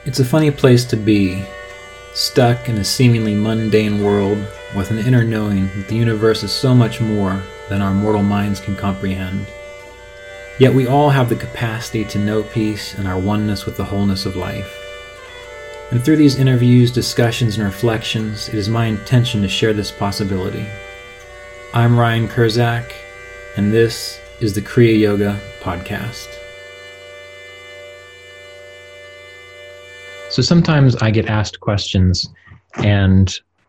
It's a funny place to be, stuck in a seemingly mundane world with an inner knowing that the universe is so much more than our mortal minds can comprehend. Yet we all have the capacity to know peace and our oneness with the wholeness of life. And through these interviews, discussions, and reflections, it is my intention to share this possibility. I'm Ryan Kurzak, and this is the Kriya Yoga Podcast. So sometimes I get asked questions, and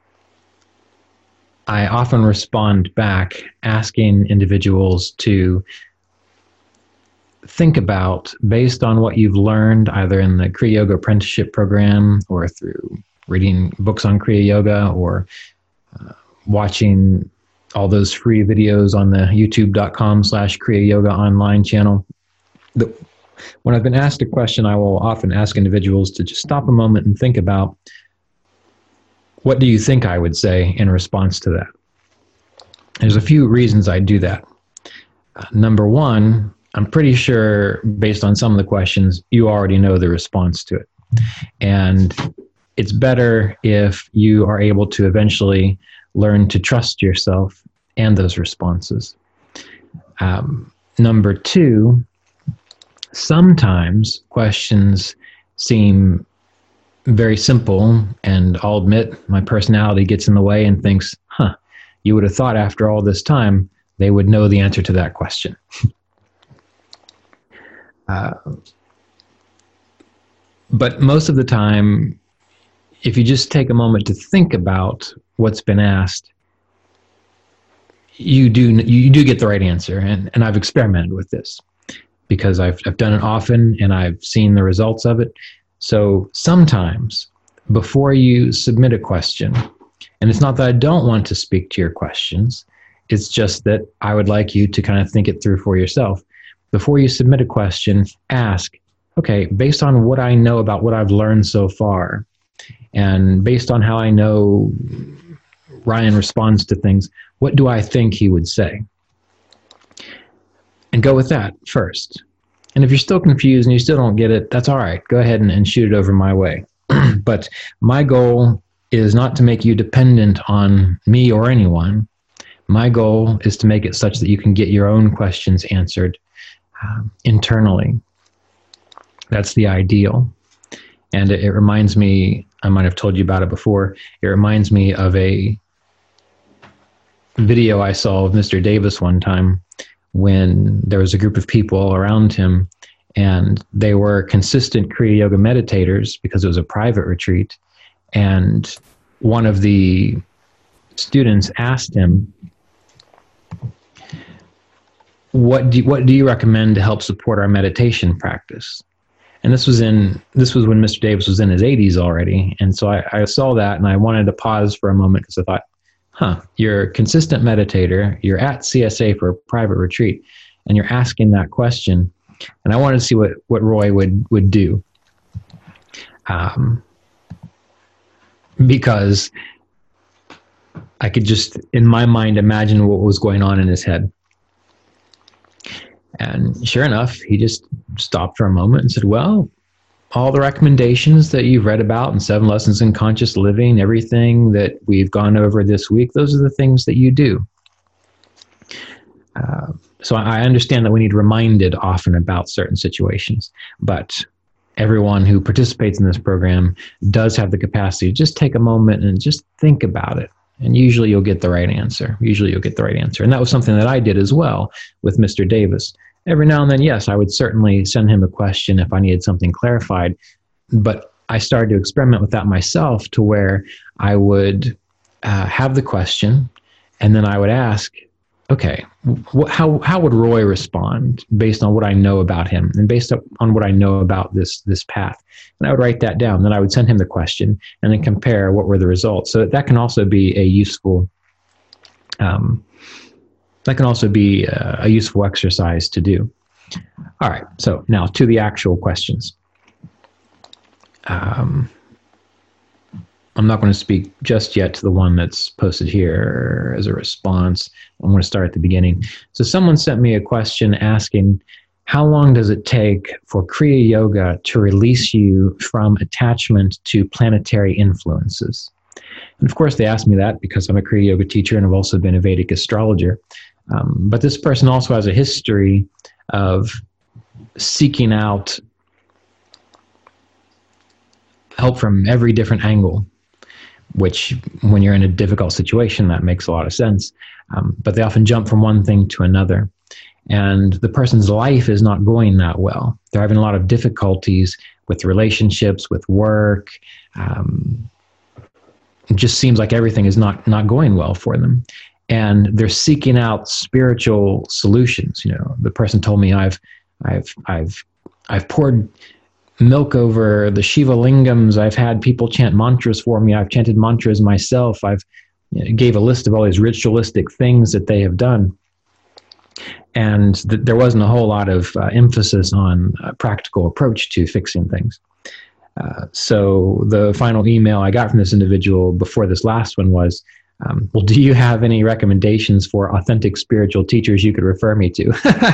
I often respond back asking individuals to think about, based on what you've learned either in the Kriya Yoga apprenticeship program or through reading books on Kriya Yoga or watching all those free videos on the youtube.com/Kriya Yoga online channel. When I've been asked a question, I will often ask individuals to just stop a moment and think about, what do you think I would say in response to that? There's a few reasons I do that. Number one, I'm pretty sure based on some of the questions, you already know the response to it. And it's better if you are able to eventually learn to trust yourself and those responses. Number two, sometimes questions seem very simple, and I'll admit my personality gets in the way and thinks, you would have thought after all this time they would know the answer to that question. But most of the time, if you just take a moment to think about what's been asked, you do get the right answer. And I've experimented with this because I've done it often and I've seen the results of it. So sometimes before you submit a question, and it's not that I don't want to speak to your questions, it's just that I would like you to kind of think it through for yourself. Before you submit a question, ask, okay, based on what I know about what I've learned so far, and based on how I know Ryan responds to things, what do I think he would say? And go with that first. And if you're still confused and you still don't get it, that's all right. Go ahead and shoot it over my way. But my goal is not to make you dependent on me or anyone. My goal is to make it such that you can get your own questions answered internally. That's the ideal. And it reminds me, I might have told you about it before, it reminds me of a video I saw of Mr. Davis one time when there was a group of people all around him, and they were consistent Kriya Yoga meditators because it was a private retreat. And one of the students asked him, what do you recommend to help support our meditation practice? And this was when Mr. Davis was in his 80s already. And so I saw that and I wanted to pause for a moment because I thought, you're a consistent meditator, you're at CSA for a private retreat, and you're asking that question. And I wanted to see what Roy would do. Because I could just, in my mind, imagine what was going on in his head. And sure enough, he just stopped for a moment and said, well, all the recommendations that you've read about in 7 Lessons in Conscious Living, everything that we've gone over this week, those are the things that you do. So I understand that we need reminded often about certain situations, but everyone who participates in this program does have the capacity to just take a moment and just think about it. And usually you'll get the right answer. And that was something that I did as well with Mr. Davis. Every now and then, yes, I would certainly send him a question if I needed something clarified. But I started to experiment with that myself to where I would have the question and then I would ask, okay, how would Roy respond based on what I know about him and based on what I know about this path? And I would write that down. Then I would send him the question and then compare what were the results. So that can also be a useful exercise to do. All right, so now to the actual questions. I'm not going to speak just yet to the one that's posted here as a response. I'm going to start at the beginning. So someone sent me a question asking, how long does it take for Kriya Yoga to release you from attachment to planetary influences? And of course, they asked me that because I'm a Kriya Yoga teacher and I've also been a Vedic astrologer. But this person also has a history of seeking out help from every different angle, which when you're in a difficult situation, that makes a lot of sense. But they often jump from one thing to another. And the person's life is not going that well. They're having a lot of difficulties with relationships, with work. It just seems like everything is not going well for them. And they're seeking out spiritual solutions. You know, the person told me, I've poured milk over the Shiva lingams. I've had people chant mantras for me. I've chanted mantras myself. Gave a list of all these ritualistic things that they have done. And there wasn't a whole lot of emphasis on a practical approach to fixing things. So the final email I got from this individual before this last one was, well, do you have any recommendations for authentic spiritual teachers you could refer me to?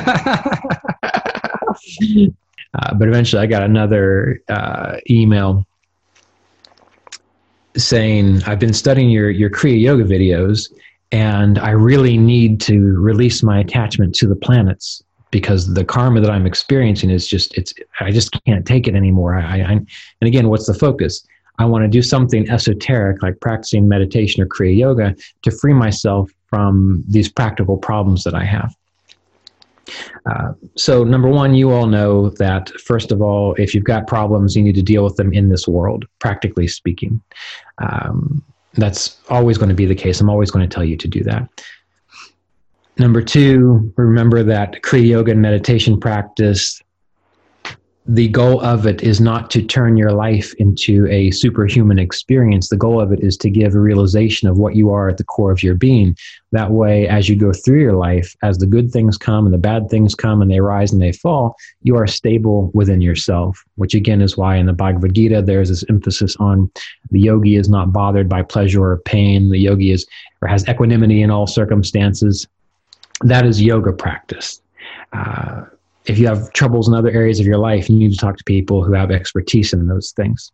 But eventually I got another email saying, I've been studying your Kriya Yoga videos, and I really need to release my attachment to the planets because the karma that I'm experiencing is I just can't take it anymore. And again, what's the focus? I want to do something esoteric like practicing meditation or Kriya Yoga to free myself from these practical problems that I have. So number one, you all know that, first of all, if you've got problems, you need to deal with them in this world, practically speaking. That's always going to be the case. I'm always going to tell you to do that. Number two, remember that Kriya Yoga and meditation practice, the goal of it is not to turn your life into a superhuman experience. The goal of it is to give a realization of what you are at the core of your being. That way, as you go through your life, as the good things come and the bad things come and they rise and they fall, you are stable within yourself, which again is why in the Bhagavad Gita, there's this emphasis on the yogi is not bothered by pleasure or pain. The yogi has equanimity in all circumstances. That is yoga practice. If you have troubles in other areas of your life, you need to talk to people who have expertise in those things.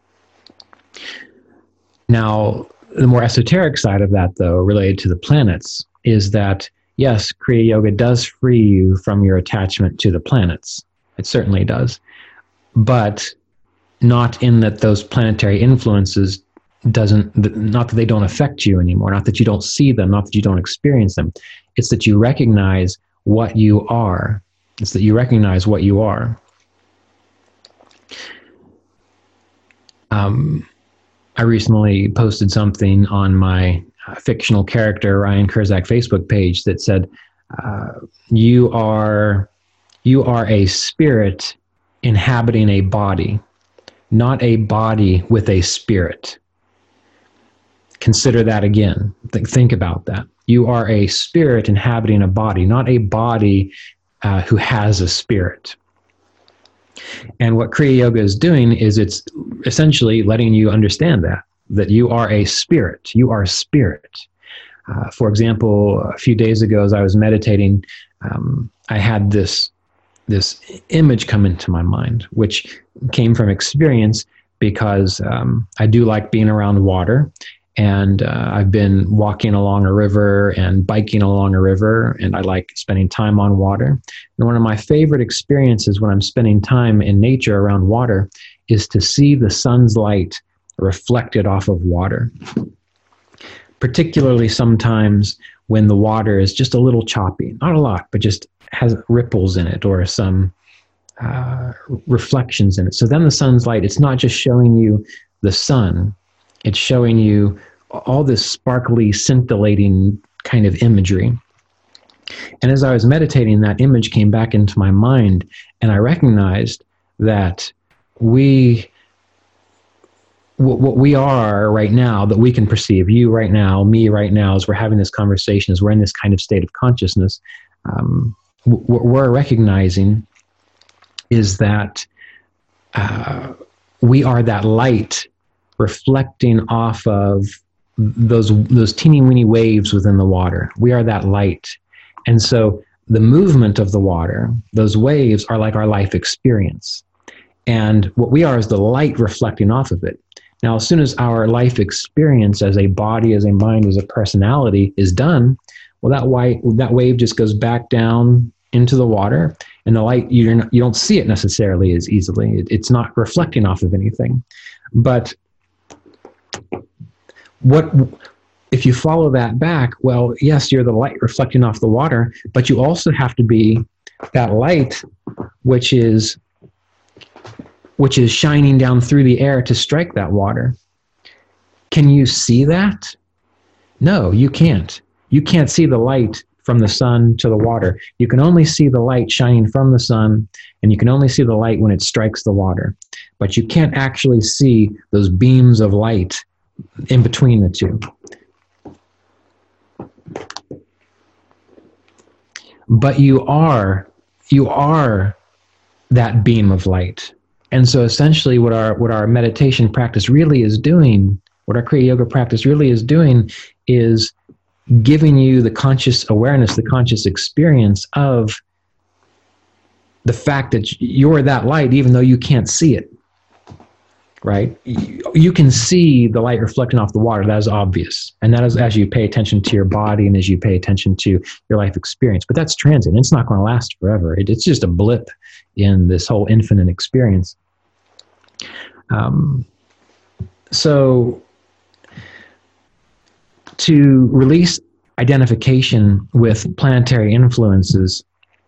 Now, the more esoteric side of that, though, related to the planets, is that, yes, Kriya Yoga does free you from your attachment to the planets. It certainly does. But not in that those planetary influences not that they don't affect you anymore, not that you don't see them, not that you don't experience them. It's that you recognize what you are. It's that you recognize what you are. I recently posted something on my fictional character Ryan Kurzak Facebook page that said, you are a spirit inhabiting a body, not a body with a spirit. Consider that again. Think about that. You are a spirit inhabiting a body, not a body who has a spirit. And what Kriya Yoga is doing is it's essentially letting you understand that you are a spirit. You are spirit. For example, a few days ago as I was meditating, I had this image come into my mind, which came from experience because I do like being around water. And I've been walking along a river and biking along a river, and I like spending time on water. And one of my favorite experiences when I'm spending time in nature around water is to see the sun's light reflected off of water. Particularly sometimes when the water is just a little choppy, not a lot, but just has ripples in it or some reflections in it. So then the sun's light, it's not just showing you the sun, it's showing you all this sparkly, scintillating kind of imagery. And as I was meditating, that image came back into my mind, and I recognized that what we are right now, that we can perceive, you right now, me right now, as we're having this conversation, as we're in this kind of state of consciousness, what we're recognizing is that we are that light reflecting off of those teeny weeny waves within the water. We are that light. And so the movement of the water, those waves, are like our life experience. And what we are is the light reflecting off of it. Now, as soon as our life experience as a body, as a mind, as a personality is done, well, that wave just goes back down into the water, and the light, you don't see it necessarily as easily. It's not reflecting off of anything. But if you follow that back, well, yes, you're the light reflecting off the water, but you also have to be that light which is shining down through the air to strike that water. Can you see that? No, you can't. You can't see the light from the sun to the water. You can only see the light shining from the sun, and you can only see the light when it strikes the water. But you can't actually see those beams of light in between the two. But you are that beam of light. And so essentially what our meditation practice really is doing, what our Kriya Yoga practice really is doing, is giving you the conscious awareness, the conscious experience of the fact that you're that light, even though you can't see it, right? You can see the light reflecting off the water. That is obvious. And that is as you pay attention to your body and as you pay attention to your life experience. But that's transient. It's not going to last forever. It's just a blip in this whole infinite experience. So to release identification with planetary influences,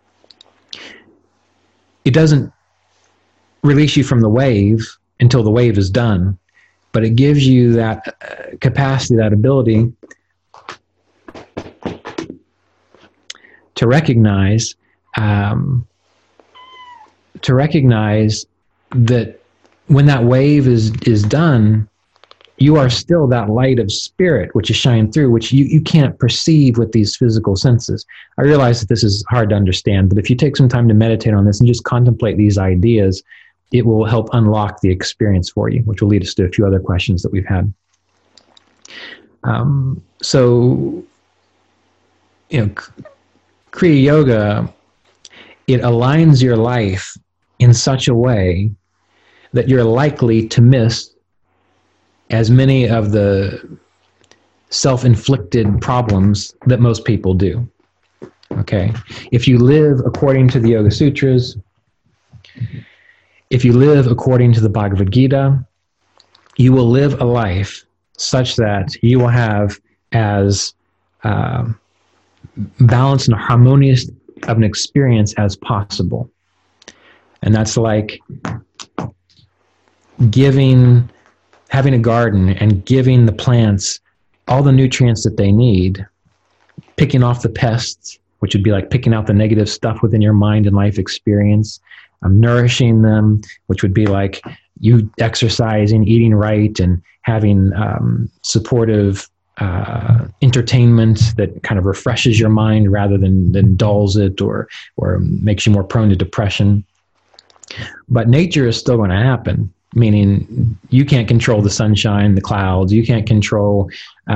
it doesn't release you from the wave until the wave is done, but it gives you that capacity, that ability to recognize that when that wave is done, you are still that light of spirit which is shining through, which you can't perceive with these physical senses. I realize that this is hard to understand, but if you take some time to meditate on this and just contemplate these ideas, it will help unlock the experience for you, which will lead us to a few other questions that we've had. So, Kriya Yoga, it aligns your life in such a way that you're likely to miss as many of the self-inflicted problems that most people do. Okay? If you live according to the Yoga Sutras, if you live according to the Bhagavad Gita, you will live a life such that you will have as balanced and harmonious of an experience as possible. And that's like having a garden and giving the plants all the nutrients that they need, picking off the pests, which would be like picking out the negative stuff within your mind and life experience, nourishing them, which would be like you exercising, eating right, and having supportive entertainment that kind of refreshes your mind rather than dulls it or makes you more prone to depression. But nature is still going to happen, meaning you can't control the sunshine, the clouds, you can't control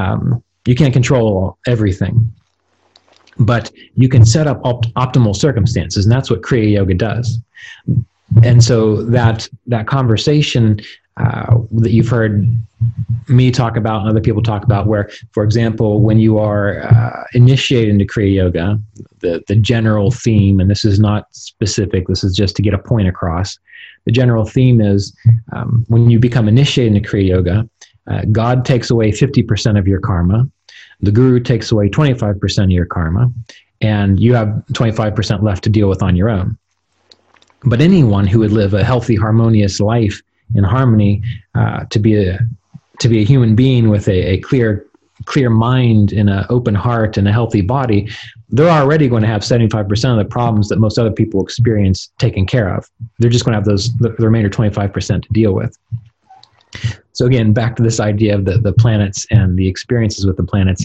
everything. But you can set up optimal circumstances, and that's what Kriya Yoga does. And so that conversation that you've heard me talk about and other people talk about, where, for example, when you are initiated into Kriya Yoga, the general theme, and this is not specific, this is just to get a point across, the general theme is when you become initiated into Kriya Yoga, God takes away 50% of your karma, the guru takes away 25% of your karma, and you have 25% left to deal with on your own. But anyone who would live a healthy, harmonious life in harmony, to be a human being with a clear mind and an open heart and a healthy body, they're already going to have 75% of the problems that most other people experience taken care of. They're just going to have the remainder 25% to deal with. So again, back to this idea of the planets and the experiences with the planets.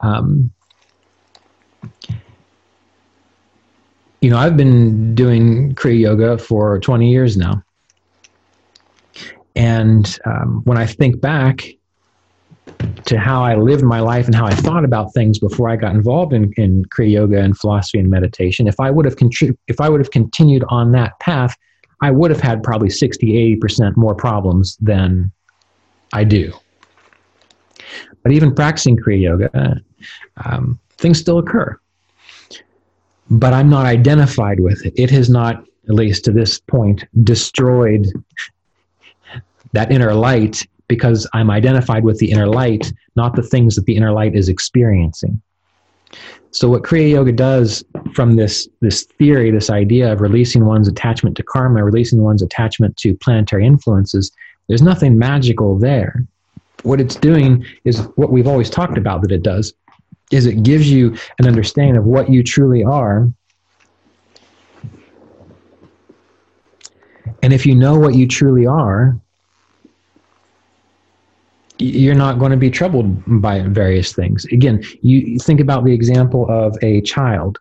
I've been doing Kriya Yoga for 20 years now. And when I think back, to how I lived my life and how I thought about things before I got involved in Kriya Yoga and philosophy and meditation, if I would have continued on that path, I would have had probably 60-80% more problems than I do. But even practicing Kriya Yoga, things still occur. But I'm not identified with it. It has not, at least to this point, destroyed that inner light, because I'm identified with the inner light, not the things that the inner light is experiencing. So what Kriya Yoga does from this theory, this idea of releasing one's attachment to karma, releasing one's attachment to planetary influences, there's nothing magical there. What it's doing is what we've always talked about that it does, is it gives you an understanding of what you truly are. And if you know what you truly are, you're not going to be troubled by various things. Again, you think about the example of a child,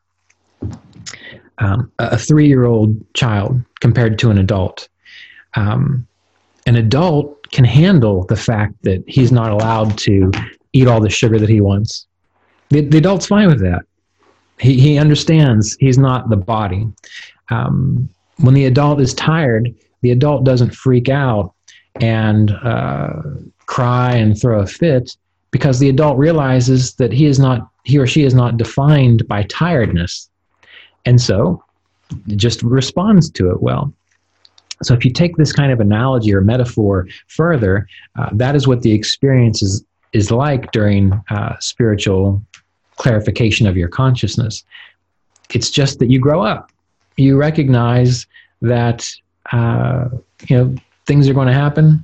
a 3-year-old child compared to an adult. An adult can handle the fact that he's not allowed to eat all the sugar that he wants. The adult's fine with that. He understands he's not the body. When the adult is tired, the adult doesn't freak out and cry and throw a fit, because the adult realizes that he or she is not defined by tiredness, and so just responds to it well. So if you take this kind of analogy or metaphor further, that is what the experience is like during spiritual clarification of your consciousness. It's just that you grow up. You recognize that things are going to happen.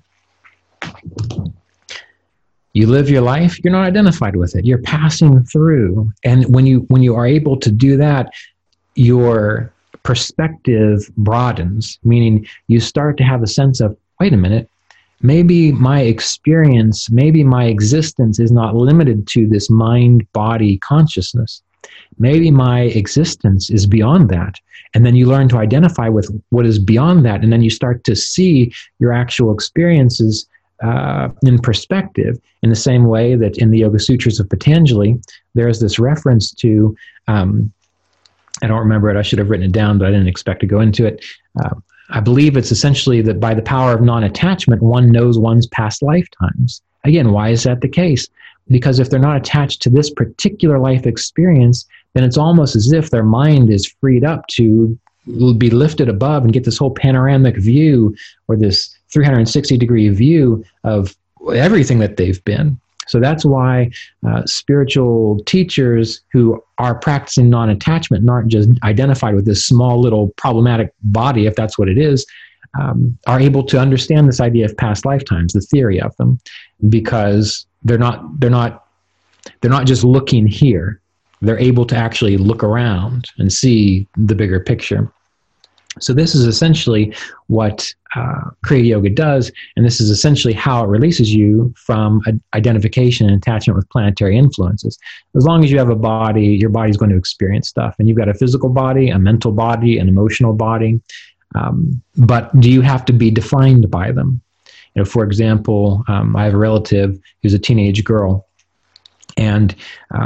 You live your life. You're not identified with it. You're passing through. And when you are able to do that, your perspective broadens, meaning you start to have a sense of, wait a minute, maybe my experience, maybe my existence is not limited to this mind-body consciousness. Maybe my existence is beyond that. And then you learn to identify with what is beyond that. And then you start to see your actual experiences in perspective, in the same way that in the Yoga Sutras of Patanjali, there's this reference to, I don't remember it, I should have written it down, but I didn't expect to go into it. I believe it's essentially that by the power of non-attachment, one knows one's past lifetimes. Again, why is that the case? Because if they're not attached to this particular life experience, then it's almost as if their mind is freed up to be lifted above and get this whole panoramic view, or this 360-degree view of everything that they've been. So that's why spiritual teachers who are practicing non-attachment, aren't just identified with this small little problematic body, if that's what it is, are able to understand this idea of past lifetimes, the theory of them, because they're not just looking here. They're able to actually look around and see the bigger picture. So this is essentially what Kriya Yoga does, and this is essentially how it releases you from identification and attachment with planetary influences. As long as you have a body, your body's going to experience stuff, and you've got a physical body, a mental body, an emotional body, but do you have to be defined by them? For example, I have a relative who's a teenage girl, and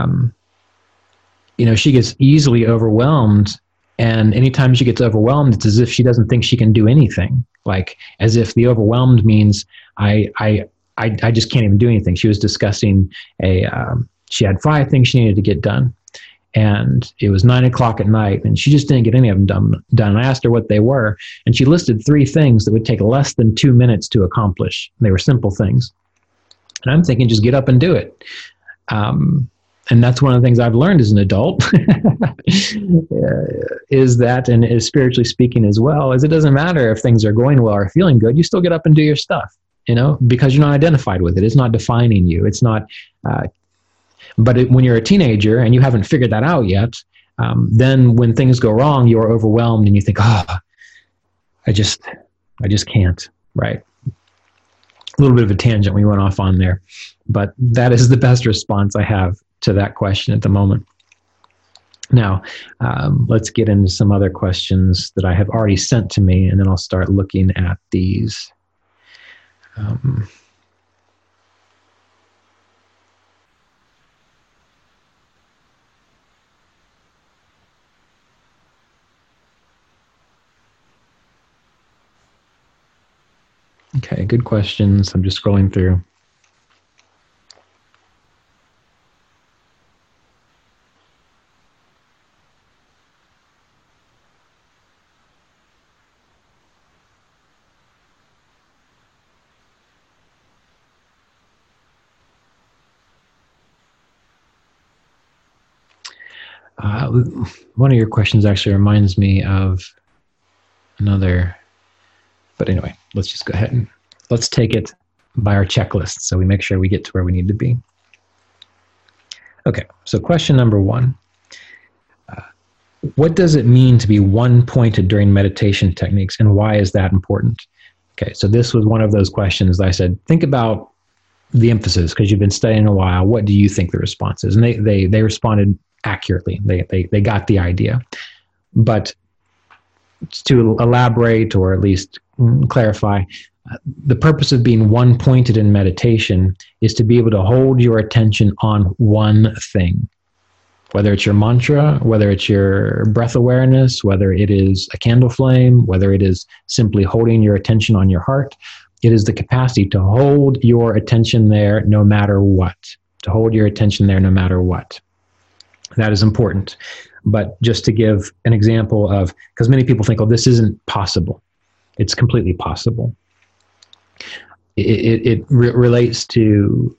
she gets easily overwhelmed. And anytime she gets overwhelmed, it's as if she doesn't think she can do anything. Like, as if the overwhelmed means I just can't even do anything. She was discussing she had 5 things she needed to get done. And it was 9 o'clock at night, and she just didn't get any of them done. I asked her what they were, and she listed 3 things that would take less than 2 minutes to accomplish. They were simple things. And I'm thinking, just get up and do it. And that's one of the things I've learned as an adult, is that, and is spiritually speaking as well, is it doesn't matter if things are going well or feeling good, you still get up and do your stuff, because you're not identified with it. It's not defining you. It's not, when you're a teenager and you haven't figured that out yet, then when things go wrong, you're overwhelmed and you think, I just can't, right? A little bit of a tangent we went off on there, but that is the best response I have to that question at the moment. Now, let's get into some other questions that I have already sent to me, and then I'll start looking at these. Okay, good questions. I'm just scrolling through. One of your questions actually reminds me of another, but anyway, let's just go ahead and let's take it by our checklist so we make sure we get to where we need to be. Okay, so question number one. What does it mean to be one-pointed during meditation techniques, and why is that important? Okay, so this was one of those questions that I said, think about the emphasis, because you've been studying a while. What do you think the response is? And they responded accurately. They got the idea. But to elaborate, or at least clarify, the purpose of being one-pointed in meditation is to be able to hold your attention on one thing. Whether it's your mantra, whether it's your breath awareness, whether it is a candle flame, whether it is simply holding your attention on your heart, it is the capacity to hold your attention there no matter what. To hold your attention there no matter what. That is important. But just to give an example of, because many people think, oh, this isn't possible. It's completely possible. It relates to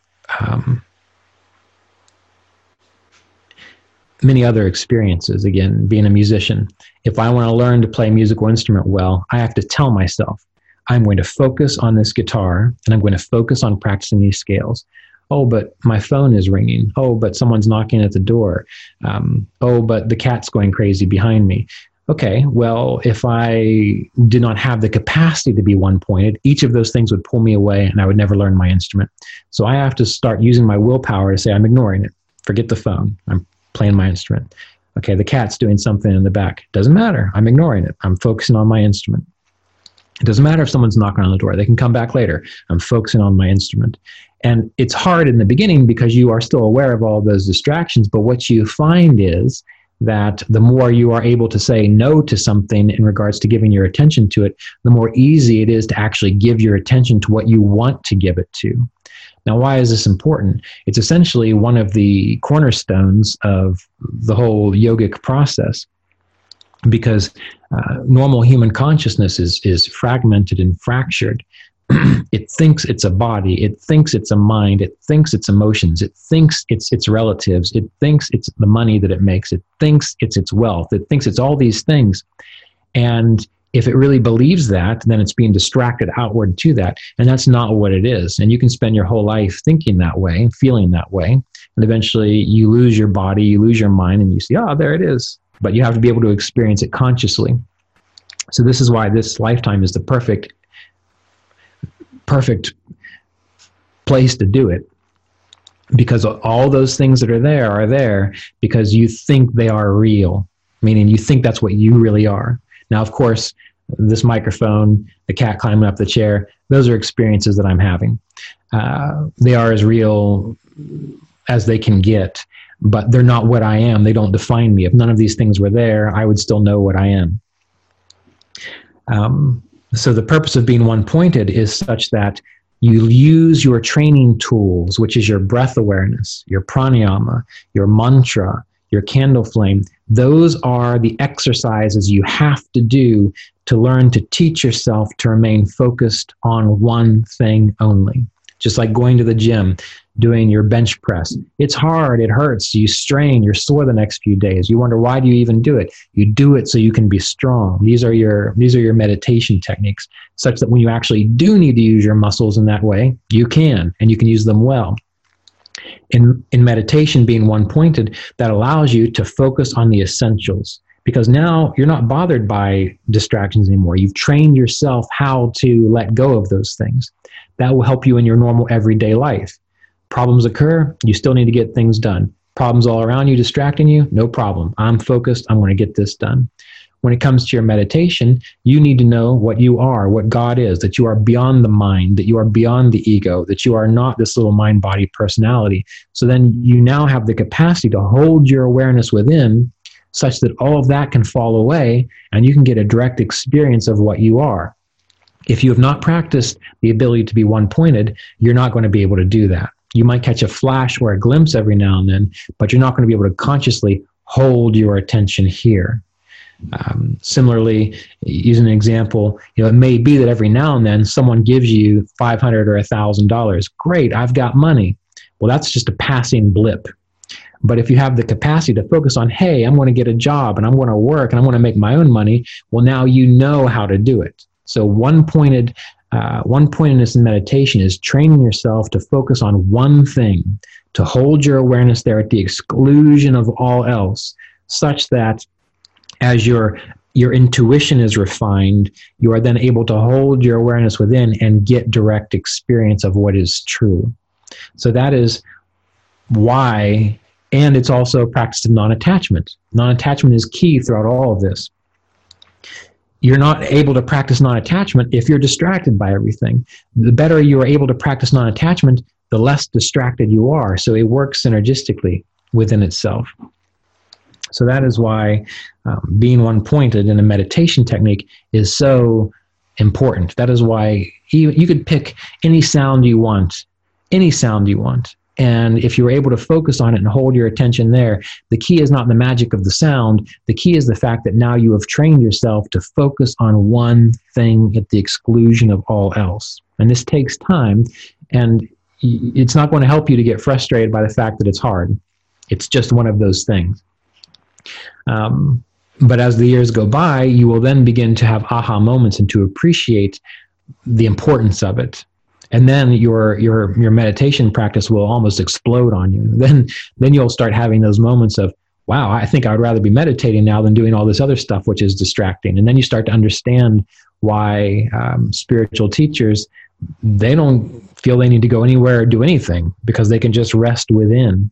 many other experiences. Again, being a musician, if I want to learn to play a musical instrument well, I have to tell myself, I'm going to focus on this guitar, and I'm going to focus on practicing these scales. Oh, but my phone is ringing. Oh, but someone's knocking at the door. Oh, but the cat's going crazy behind me. Okay, well, if I did not have the capacity to be one-pointed, each of those things would pull me away, and I would never learn my instrument. So I have to start using my willpower to say, I'm ignoring it. Forget the phone. I'm playing my instrument. Okay, the cat's doing something in the back. Doesn't matter. I'm ignoring it. I'm focusing on my instrument. It doesn't matter if someone's knocking on the door. They can come back later. I'm focusing on my instrument. And it's hard in the beginning because you are still aware of all those distractions. But what you find is that the more you are able to say no to something in regards to giving your attention to it, the more easy it is to actually give your attention to what you want to give it to. Now, why is this important? It's essentially one of the cornerstones of the whole yogic process. Because normal human consciousness is fragmented and fractured. It thinks it's a body. It thinks it's a mind. It thinks it's emotions. It thinks it's its relatives. It thinks it's the money that it makes. It thinks it's its wealth. It thinks it's all these things. And if it really believes that, then it's being distracted outward to that. And that's not what it is. And you can spend your whole life thinking that way, feeling that way. And eventually you lose your body, you lose your mind, and you see, oh, there it is. But you have to be able to experience it consciously. So this is why this lifetime is the perfect place to do it. Because all those things that are there because you think they are real, meaning you think that's what you really are. Now, of course, this microphone, the cat climbing up the chair, those are experiences that I'm having. They are as real as they can get. But they're not what I am. They don't define me. If none of these things were there, I would still know what I am. So the purpose of being one-pointed is such that you use your training tools, which is your breath awareness, your pranayama, your mantra, your candle flame. Those are the exercises you have to do to learn to teach yourself to remain focused on one thing only. Just like going to the gym, doing your bench press. It's hard, it hurts, you strain, you're sore the next few days. You wonder, why do you even do it? You do it so you can be strong. These are your meditation techniques, such that when you actually do need to use your muscles in that way, you can, and you can use them well. In meditation, being one-pointed, that allows you to focus on the essentials. Because now you're not bothered by distractions anymore. You've trained yourself how to let go of those things. That will help you in your normal everyday life. Problems occur, you still need to get things done. Problems all around you distracting you, no problem. I'm focused, I'm going to get this done. When it comes to your meditation, you need to know what you are, what God is, that you are beyond the mind, that you are beyond the ego, that you are not this little mind-body personality. So then you now have the capacity to hold your awareness within, such that all of that can fall away and you can get a direct experience of what you are. If you have not practiced the ability to be one-pointed, you're not going to be able to do that. You might catch a flash or a glimpse every now and then, but you're not going to be able to consciously hold your attention here. Similarly, using an example, it may be that every now and then someone gives you $500 or $1,000. Great, I've got money. Well, that's just a passing blip. But if you have the capacity to focus on, hey, I'm going to get a job and I'm going to work and I'm going to make my own money, well, now you know how to do it. So one-pointedness in meditation is training yourself to focus on one thing, to hold your awareness there at the exclusion of all else, such that as your intuition is refined, you are then able to hold your awareness within and get direct experience of what is true. So that is why, and it's also a practice of non-attachment. Non-attachment is key throughout all of this. You're not able to practice non-attachment if you're distracted by everything. The better you are able to practice non-attachment, the less distracted you are. So it works synergistically within itself. So that is why being one-pointed in a meditation technique is so important. That is why you could pick any sound you want, And if you're able to focus on it and hold your attention there, the key is not the magic of the sound. The key is the fact that now you have trained yourself to focus on one thing at the exclusion of all else. And this takes time, and it's not going to help you to get frustrated by the fact that it's hard. It's just one of those things. But as the years go by, you will then begin to have aha moments and to appreciate the importance of it. And then your meditation practice will almost explode on you. Then you'll start having those moments of, wow, I think I would rather be meditating now than doing all this other stuff, which is distracting. And then you start to understand why spiritual teachers, they don't feel they need to go anywhere or do anything because they can just rest within.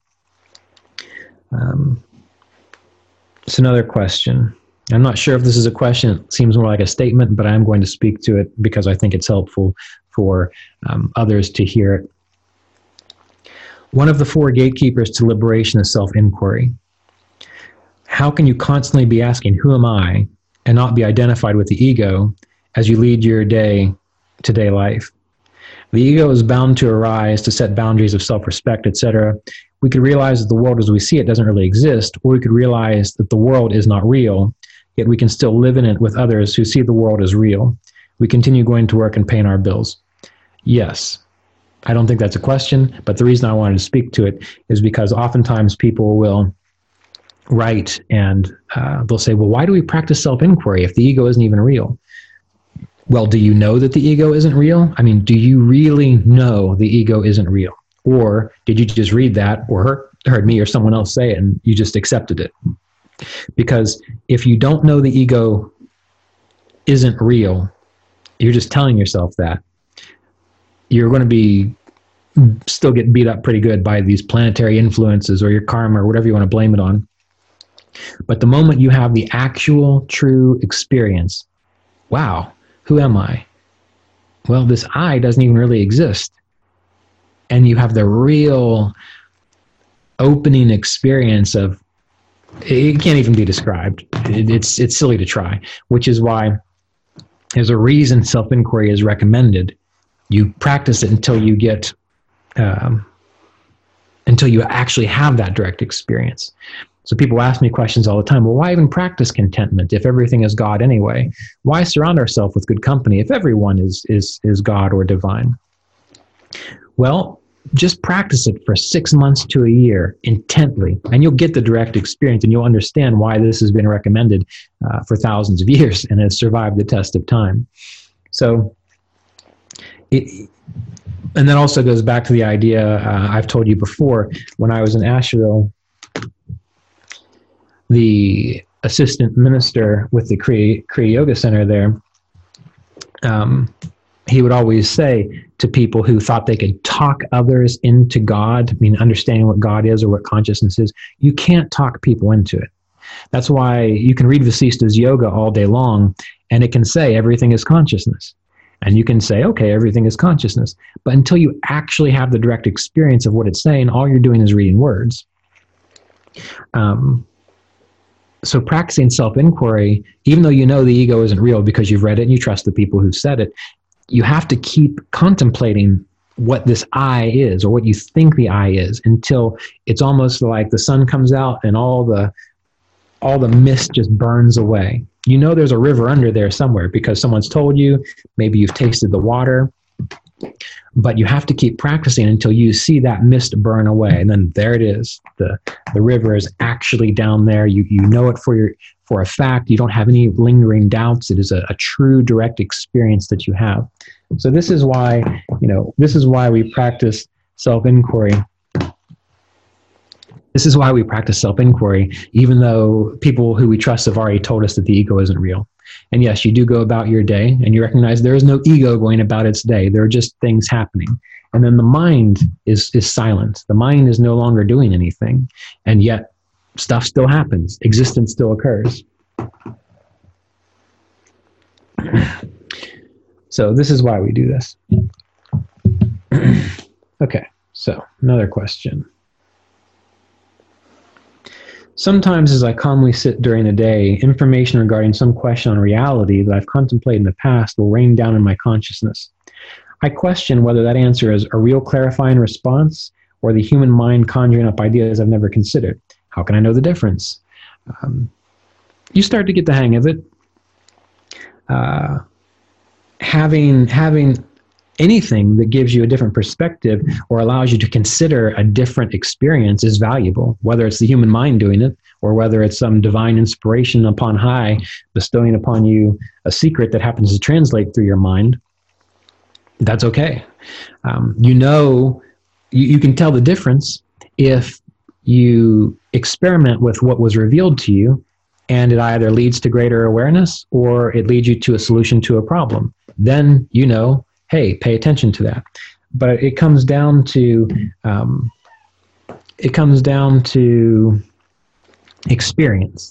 It's another question. I'm not sure if this is a question. It seems more like a statement, but I'm going to speak to it because I think it's helpful for others to hear it. One of the four gatekeepers to liberation is self-inquiry. How can you constantly be asking, who am I, and not be identified with the ego as you lead your day-to-day life? The ego is bound to arise to set boundaries of self-respect, etc. We could realize that the world as we see it doesn't really exist, or we could realize that the world is not real, yet we can still live in it with others who see the world as real. We continue going to work and paying our bills. Yes, I don't think that's a question, but the reason I wanted to speak to it is because oftentimes people will write and they'll say, well, why do we practice self-inquiry if the ego isn't even real? Well, do you know that the ego isn't real? I mean, do you really know the ego isn't real? Or did you just read that or heard me or someone else say it and you just accepted it? Because if you don't know the ego isn't real, you're just telling yourself that, you're going to still get beat up pretty good by these planetary influences or your karma or whatever you want to blame it on. But the moment you have the actual true experience, wow, who am I? Well, this I doesn't even really exist. And you have the real opening experience of, it can't even be described. It's silly to try, which is why there's a reason self-inquiry is recommended. You practice it until you get, until you actually have that direct experience. So people ask me questions all the time. Well, why even practice contentment if everything is God anyway? Why surround ourselves with good company if everyone is God or divine? Well, just practice it for 6 months to a year intently, and you'll get the direct experience, and you'll understand why this has been recommended for thousands of years and has survived the test of time. So, and that also goes back to the idea I've told you before. When I was in Asheville, the assistant minister with the Kriya Yoga Center there, he would always say to people who thought they could talk others into God, I mean, understanding what God is or what consciousness is, you can't talk people into it. That's why you can read Vasista's Yoga all day long, and it can say everything is consciousness. And you can say, okay, everything is consciousness. But until you actually have the direct experience of what it's saying, all you're doing is reading words. So practicing self-inquiry, even though you know the ego isn't real because you've read it and you trust the people who've said it, you have to keep contemplating what this I is, or what you think the I is, until it's almost like the sun comes out and all the mist just burns away. You know there's a river under there somewhere because someone's told you, maybe you've tasted the water, but you have to keep practicing until you see that mist burn away. And then there it is. The river is actually down there. You know it for a fact. You don't have any lingering doubts. It is a true direct experience that you have. So this is why, we practice self-inquiry. This is why we practice self-inquiry, even though people who we trust have already told us that the ego isn't real. And yes, you do go about your day and you recognize there is no ego going about its day. There are just things happening. And then the mind is silent. The mind is no longer doing anything. And yet stuff still happens. Existence still occurs. So this is why we do this. Okay, so another question. Sometimes as I calmly sit during the day, information regarding some question on reality that I've contemplated in the past will rain down in my consciousness. I question whether that answer is a real clarifying response or the human mind conjuring up ideas I've never considered. How can I know the difference? You start to get the hang of it. Having anything that gives you a different perspective or allows you to consider a different experience is valuable, whether it's the human mind doing it or whether it's some divine inspiration upon high bestowing upon you a secret that happens to translate through your mind. That's okay. You can tell the difference if you experiment with what was revealed to you and it either leads to greater awareness or it leads you to a solution to a problem. Then hey, pay attention to that. But it comes down to experience.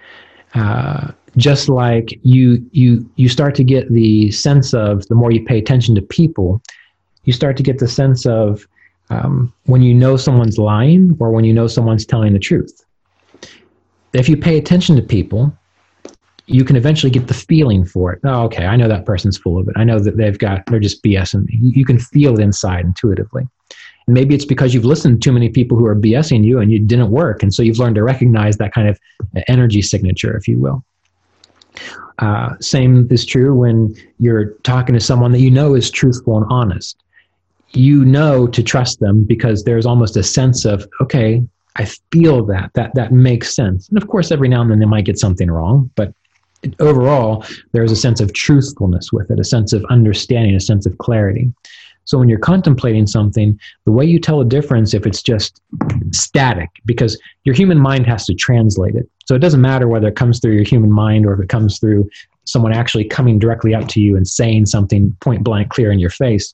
Just like you start to get the sense of, the more you pay attention to people, you start to get the sense of when you know someone's lying or when you know someone's telling the truth. If you pay attention to people, you can eventually get the feeling for it. Oh, okay, I know that person's full of it. I know that they're just BSing me. You can feel it inside intuitively. And maybe it's because you've listened to too many people who are BSing you and you didn't work. And so you've learned to recognize that kind of energy signature, if you will. Same is true when you're talking to someone that you know is truthful and honest. You know to trust them because there's almost a sense of, okay, I feel that makes sense. And of course, every now and then they might get something wrong, but overall, there's a sense of truthfulness with it, a sense of understanding, a sense of clarity. So when you're contemplating something, the way you tell a difference if it's just static, because your human mind has to translate it. So it doesn't matter whether it comes through your human mind or if it comes through someone actually coming directly up to you and saying something point blank clear in your face.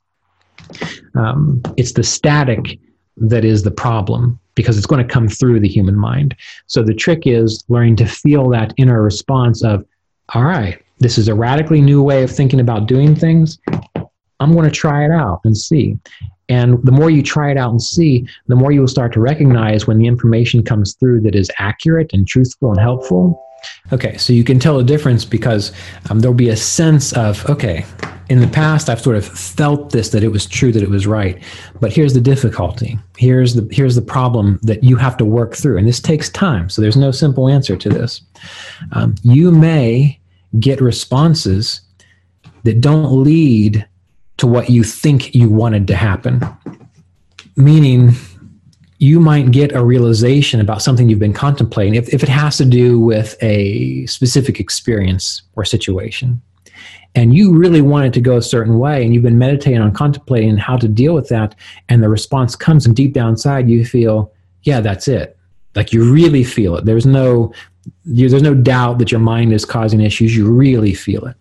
It's the static that is the problem, because it's going to come through the human mind. So the trick is learning to feel that inner response of, all right, this is a radically new way of thinking about doing things. I'm going to try it out and see. And the more you try it out and see, the more you will start to recognize when the information comes through that is accurate and truthful and helpful. Okay, so you can tell a difference because there'll be a sense of, okay, in the past I've sort of felt this, that it was true, that it was right. But here's the difficulty. Here's the problem that you have to work through. And this takes time. So there's no simple answer to this. You may get responses that don't lead to what you think you wanted to happen. Meaning, you might get a realization about something you've been contemplating if it has to do with a specific experience or situation. And you really want it to go a certain way, and you've been meditating on contemplating how to deal with that, and the response comes, and deep down inside you feel, yeah, that's it. Like you really feel it. There's no doubt that your mind is causing issues. You really feel it.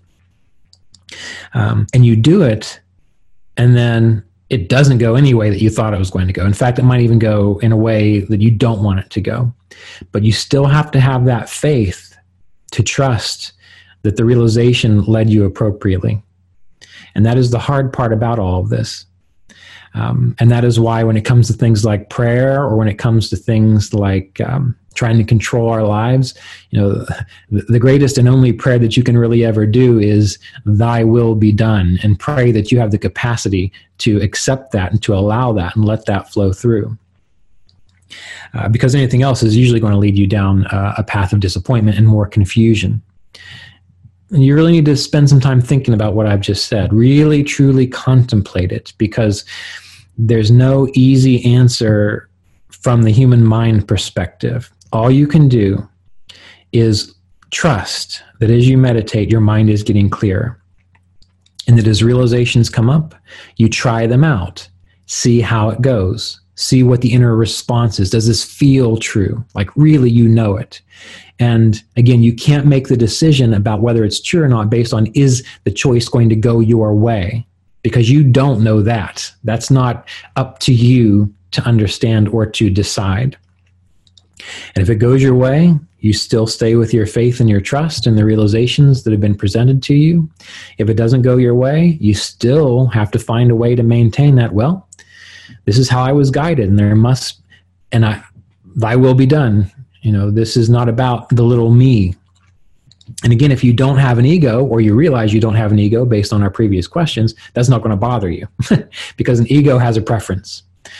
And you do it, and then it doesn't go any way that you thought it was going to go. In fact, it might even go in a way that you don't want it to go. But you still have to have that faith to trust that the realization led you appropriately. And that is the hard part about all of this. And that is why when it comes to things like prayer, or when it comes to things like trying to control our lives, the greatest and only prayer that you can really ever do is thy will be done, and pray that you have the capacity to accept that and to allow that and let that flow through. Because anything else is usually going to lead you down a path of disappointment and more confusion. And you really need to spend some time thinking about what I've just said. Really, truly contemplate it, because there's no easy answer from the human mind perspective. All you can do is trust that as you meditate, your mind is getting clearer. And that as realizations come up, you try them out, see how it goes, see what the inner response is. Does this feel true? Like really you know it. And again, you can't make the decision about whether it's true or not based on is the choice going to go your way, because you don't know that. That's not up to you to understand or to decide. And if it goes your way, you still stay with your faith and your trust and the realizations that have been presented to you. If it doesn't go your way, you still have to find a way to maintain that. Well, this is how I was guided, and thy will be done. This is not about the little me. And again, if you don't have an ego, or you realize you don't have an ego based on our previous questions, that's not going to bother you because an ego has a preference.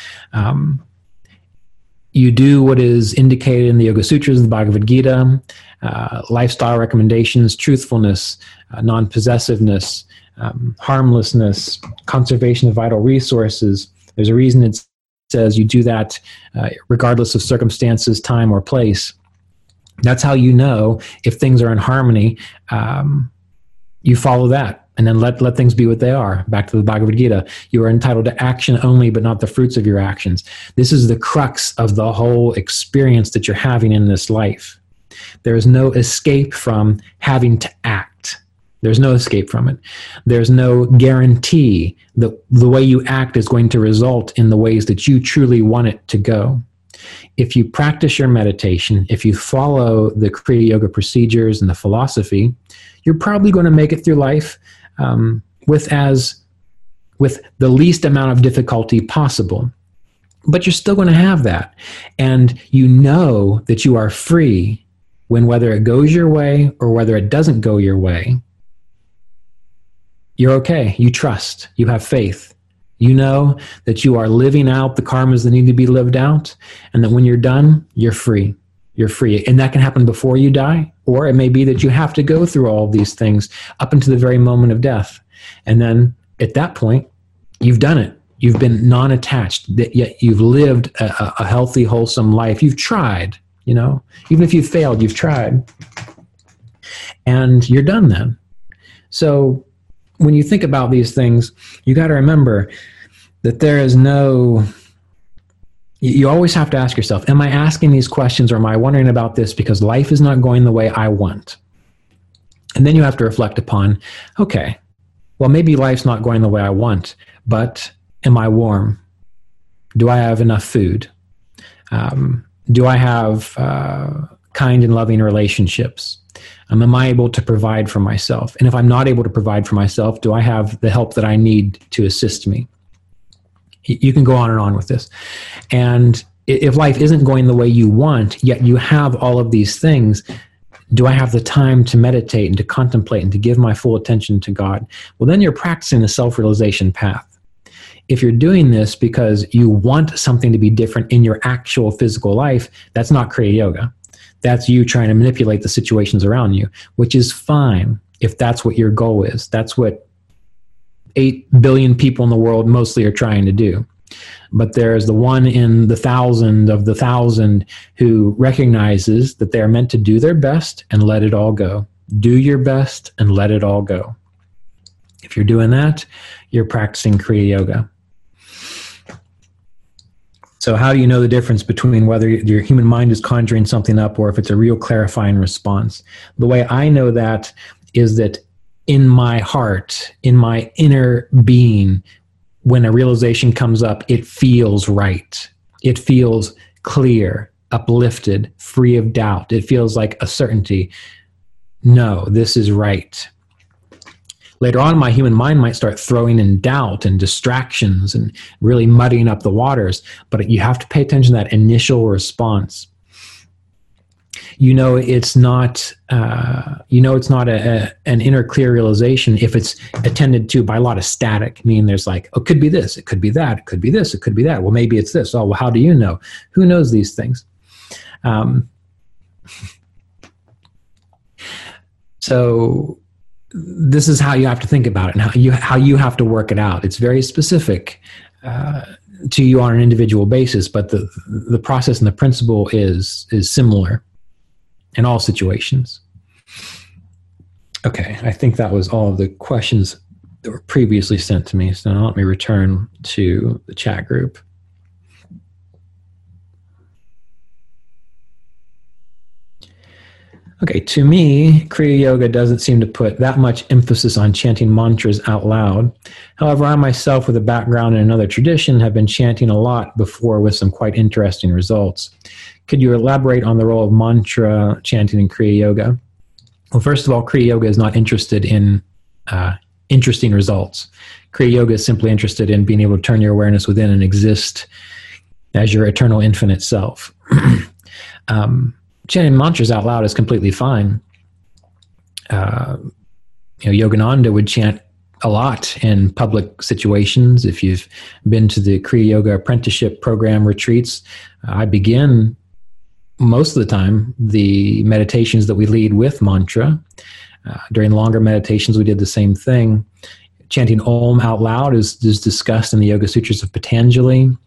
You do what is indicated in the Yoga Sutras, the Bhagavad Gita, lifestyle recommendations, truthfulness, non-possessiveness, harmlessness, conservation of vital resources. There's a reason it says you do that regardless of circumstances, time, or place. That's how you know if things are in harmony. You follow that. And then let things be what they are. Back to the Bhagavad Gita. You are entitled to action only, but not the fruits of your actions. This is the crux of the whole experience that you're having in this life. There is no escape from having to act. There's no escape from it. There's no guarantee that the way you act is going to result in the ways that you truly want it to go. If you practice your meditation, if you follow the Kriya Yoga procedures and the philosophy, you're probably going to make it through life with the least amount of difficulty possible. But you're still going to have that. And you know that you are free when, whether it goes your way or whether it doesn't go your way, you're okay. You trust. You have faith. You know that you are living out the karmas that need to be lived out, and that when you're done, you're free. You're free. And that can happen before you die, or it may be that you have to go through all of these things up until the very moment of death. And then at that point, you've done it. You've been non-attached, yet you've lived a healthy, wholesome life. You've tried, even if you've failed, you've tried. And you're done then. So when you think about these things, you got to remember that there is you always have to ask yourself, am I asking these questions, or am I wondering about this because life is not going the way I want? And then you have to reflect upon, okay, well, maybe life's not going the way I want, but am I warm? Do I have enough food? Do I have kind and loving relationships? Am I able to provide for myself? And if I'm not able to provide for myself, do I have the help that I need to assist me? You can go on and on with this. And if life isn't going the way you want, yet you have all of these things, do I have the time to meditate and to contemplate and to give my full attention to God? Well, then you're practicing the self-realization path. If you're doing this because you want something to be different in your actual physical life, that's not Kriya Yoga. That's you trying to manipulate the situations around you, which is fine if that's what your goal is. That's what 8 billion people in the world mostly are trying to do. But there's the one in the 1,000 of the 1,000 who recognizes that they're meant to do their best and let it all go. Do your best and let it all go. If you're doing that, you're practicing Kriya Yoga. So how do you know the difference between whether your human mind is conjuring something up or if it's a real clarifying response? The way I know that is that in my heart, in my inner being, when a realization comes up, it feels right. It feels clear, uplifted, free of doubt. It feels like a certainty. No, this is right. Later on, my human mind might start throwing in doubt and distractions and really muddying up the waters, but you have to pay attention to that initial response. It's not an inner clear realization if it's attended to by a lot of static. I mean, there's like, oh, it could be this, it could be that, it could be this, it could be that. Well, maybe it's this. Oh, well, how do you know? Who knows these things? So this is how you have to think about it, and how you have to work it out. It's very specific to you on an individual basis, but the process and the principle is similar in all situations. Okay, I think that was all of the questions that were previously sent to me. So now let me return to the chat group. Okay, to me, Kriya Yoga doesn't seem to put that much emphasis on chanting mantras out loud. However, I myself, with a background in another tradition, have been chanting a lot before with some quite interesting results. Could you elaborate on the role of mantra chanting in Kriya Yoga? Well, first of all, Kriya Yoga is not interested in interesting results. Kriya Yoga is simply interested in being able to turn your awareness within and exist as your eternal infinite self. Chanting mantras out loud is completely fine. Yogananda would chant a lot in public situations. If you've been to the Kriya Yoga apprenticeship program retreats, I begin most of the time the meditations that we lead with mantra. During longer meditations, we did the same thing. Chanting Om out loud is discussed in the Yoga Sutras of Patanjali.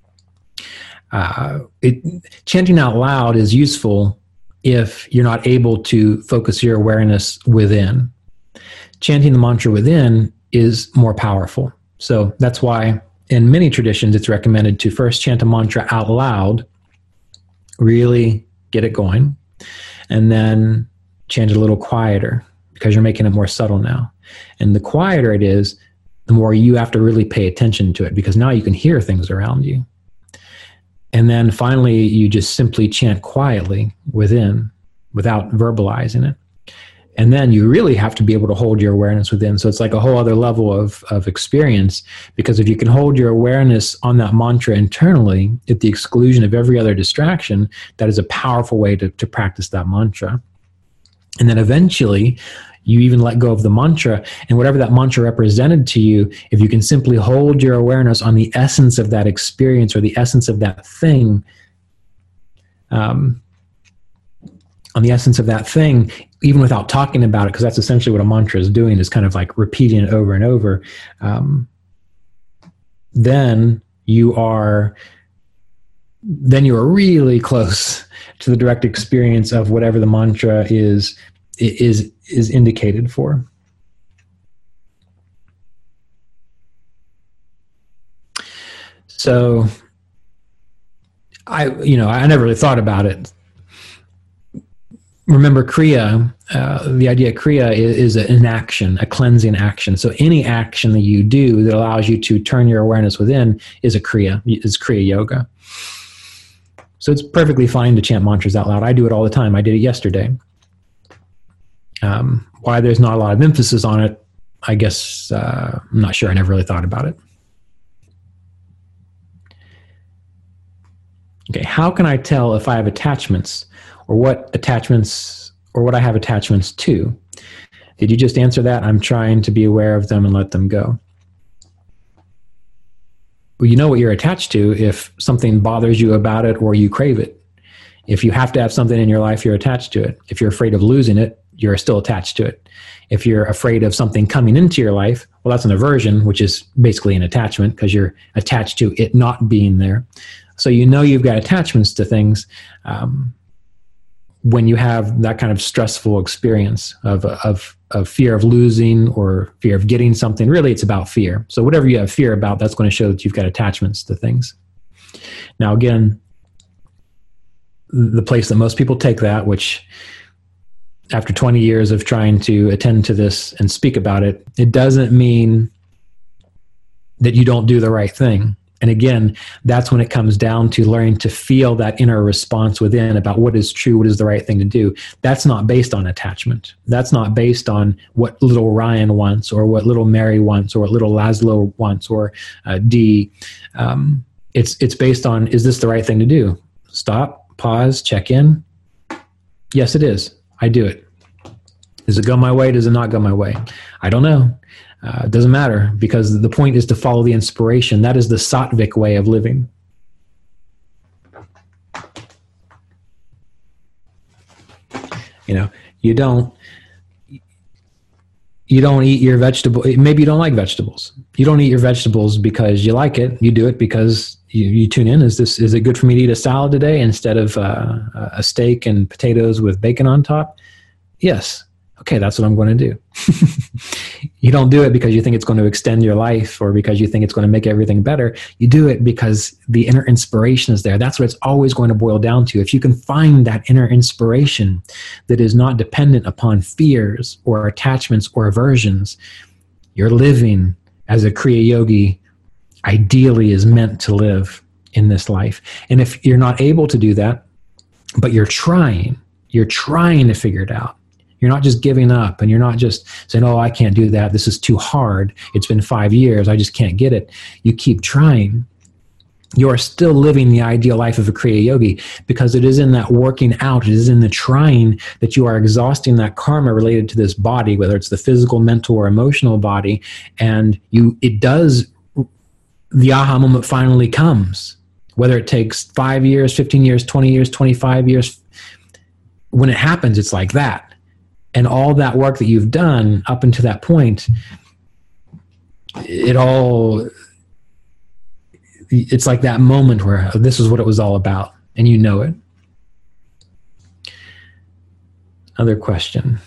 Chanting out loud is useful if you're not able to focus your awareness within. Chanting the mantra within is more powerful. So that's why in many traditions it's recommended to first chant a mantra out loud, really get it going, and then chant it a little quieter, because you're making it more subtle now. And the quieter it is, the more you have to really pay attention to it, because now you can hear things around you. And then finally, you just simply chant quietly within without verbalizing it. And then you really have to be able to hold your awareness within. So it's like a whole other level of experience, because if you can hold your awareness on that mantra internally at the exclusion of every other distraction, that is a powerful way to practice that mantra. And then eventually, you even let go of the mantra, and whatever that mantra represented to you, if you can simply hold your awareness on the essence of that experience or the essence of that thing, even without talking about it, because that's essentially what a mantra is doing, is kind of like repeating it over and over, then you are really close to the direct experience of whatever the mantra is indicated for. So I never really thought about it. Remember, Kriya, the idea of Kriya is an action, a cleansing action. So any action that you do that allows you to turn your awareness within is Kriya Yoga. So it's perfectly fine to chant mantras out loud. I do it all the time. I did it yesterday. Why there's not a lot of emphasis on it, I guess, I'm not sure. I never really thought about it. Okay, how can I tell if I have attachments, or what I have attachments to? Did you just answer that? I'm trying to be aware of them and let them go. Well, you know what you're attached to if something bothers you about it or you crave it. If you have to have something in your life, you're attached to it. If you're afraid of losing it, you're still attached to it. If you're afraid of something coming into your life, well, that's an aversion, which is basically an attachment, because you're attached to it not being there. So you've got attachments to things when you have that kind of stressful experience of fear of losing or fear of getting something. Really, it's about fear. So whatever you have fear about, that's going to show that you've got attachments to things. Now, again, the place that most people take that, which after 20 years of trying to attend to this and speak about it, it doesn't mean that you don't do the right thing. And again, that's when it comes down to learning to feel that inner response within about what is true, what is the right thing to do. That's not based on attachment. That's not based on what little Ryan wants, or what little Mary wants, or what little Laszlo wants, or Dee. It's based on, is this the right thing to do? Stop, pause, check in. Yes, it is. I do it. Does it go my way? Does it not go my way? I don't know. It doesn't matter, because the point is to follow the inspiration. That is the sattvic way of living. You know, you don't eat your vegetable. Maybe you don't like vegetables. You don't eat your vegetables because you like it. You do it because you tune in. Is it good for me to eat a salad today instead of a steak and potatoes with bacon on top? Yes. Okay, that's what I'm going to do. You don't do it because you think it's going to extend your life or because you think it's going to make everything better. You do it because the inner inspiration is there. That's what it's always going to boil down to. If you can find that inner inspiration that is not dependent upon fears or attachments or aversions, you're living as a Kriya Yogi ideally is meant to live in this life. And if you're not able to do that, but you're trying to figure it out. You're not just giving up, and you're not just saying, oh, I can't do that. This is too hard. It's been 5 years. I just can't get it. You keep trying. You are still living the ideal life of a Kriya Yogi, because it is in that working out, it is in the trying that you are exhausting that karma related to this body, whether it's the physical, mental, or emotional body. And the aha moment finally comes, whether it takes 5 years, 15 years, 20 years, 25 years. When it happens, it's like that. And all that work that you've done up until that point, it's like that moment where this is what it was all about, and you know it. Other question.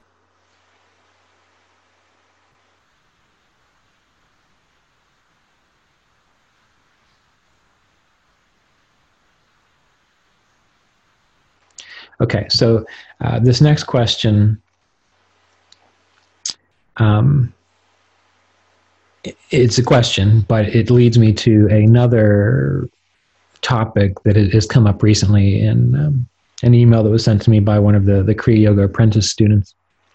Okay, so this next question, it's a question, but it leads me to another topic that has come up recently in an email that was sent to me by one of the Kriya Yoga apprentice students.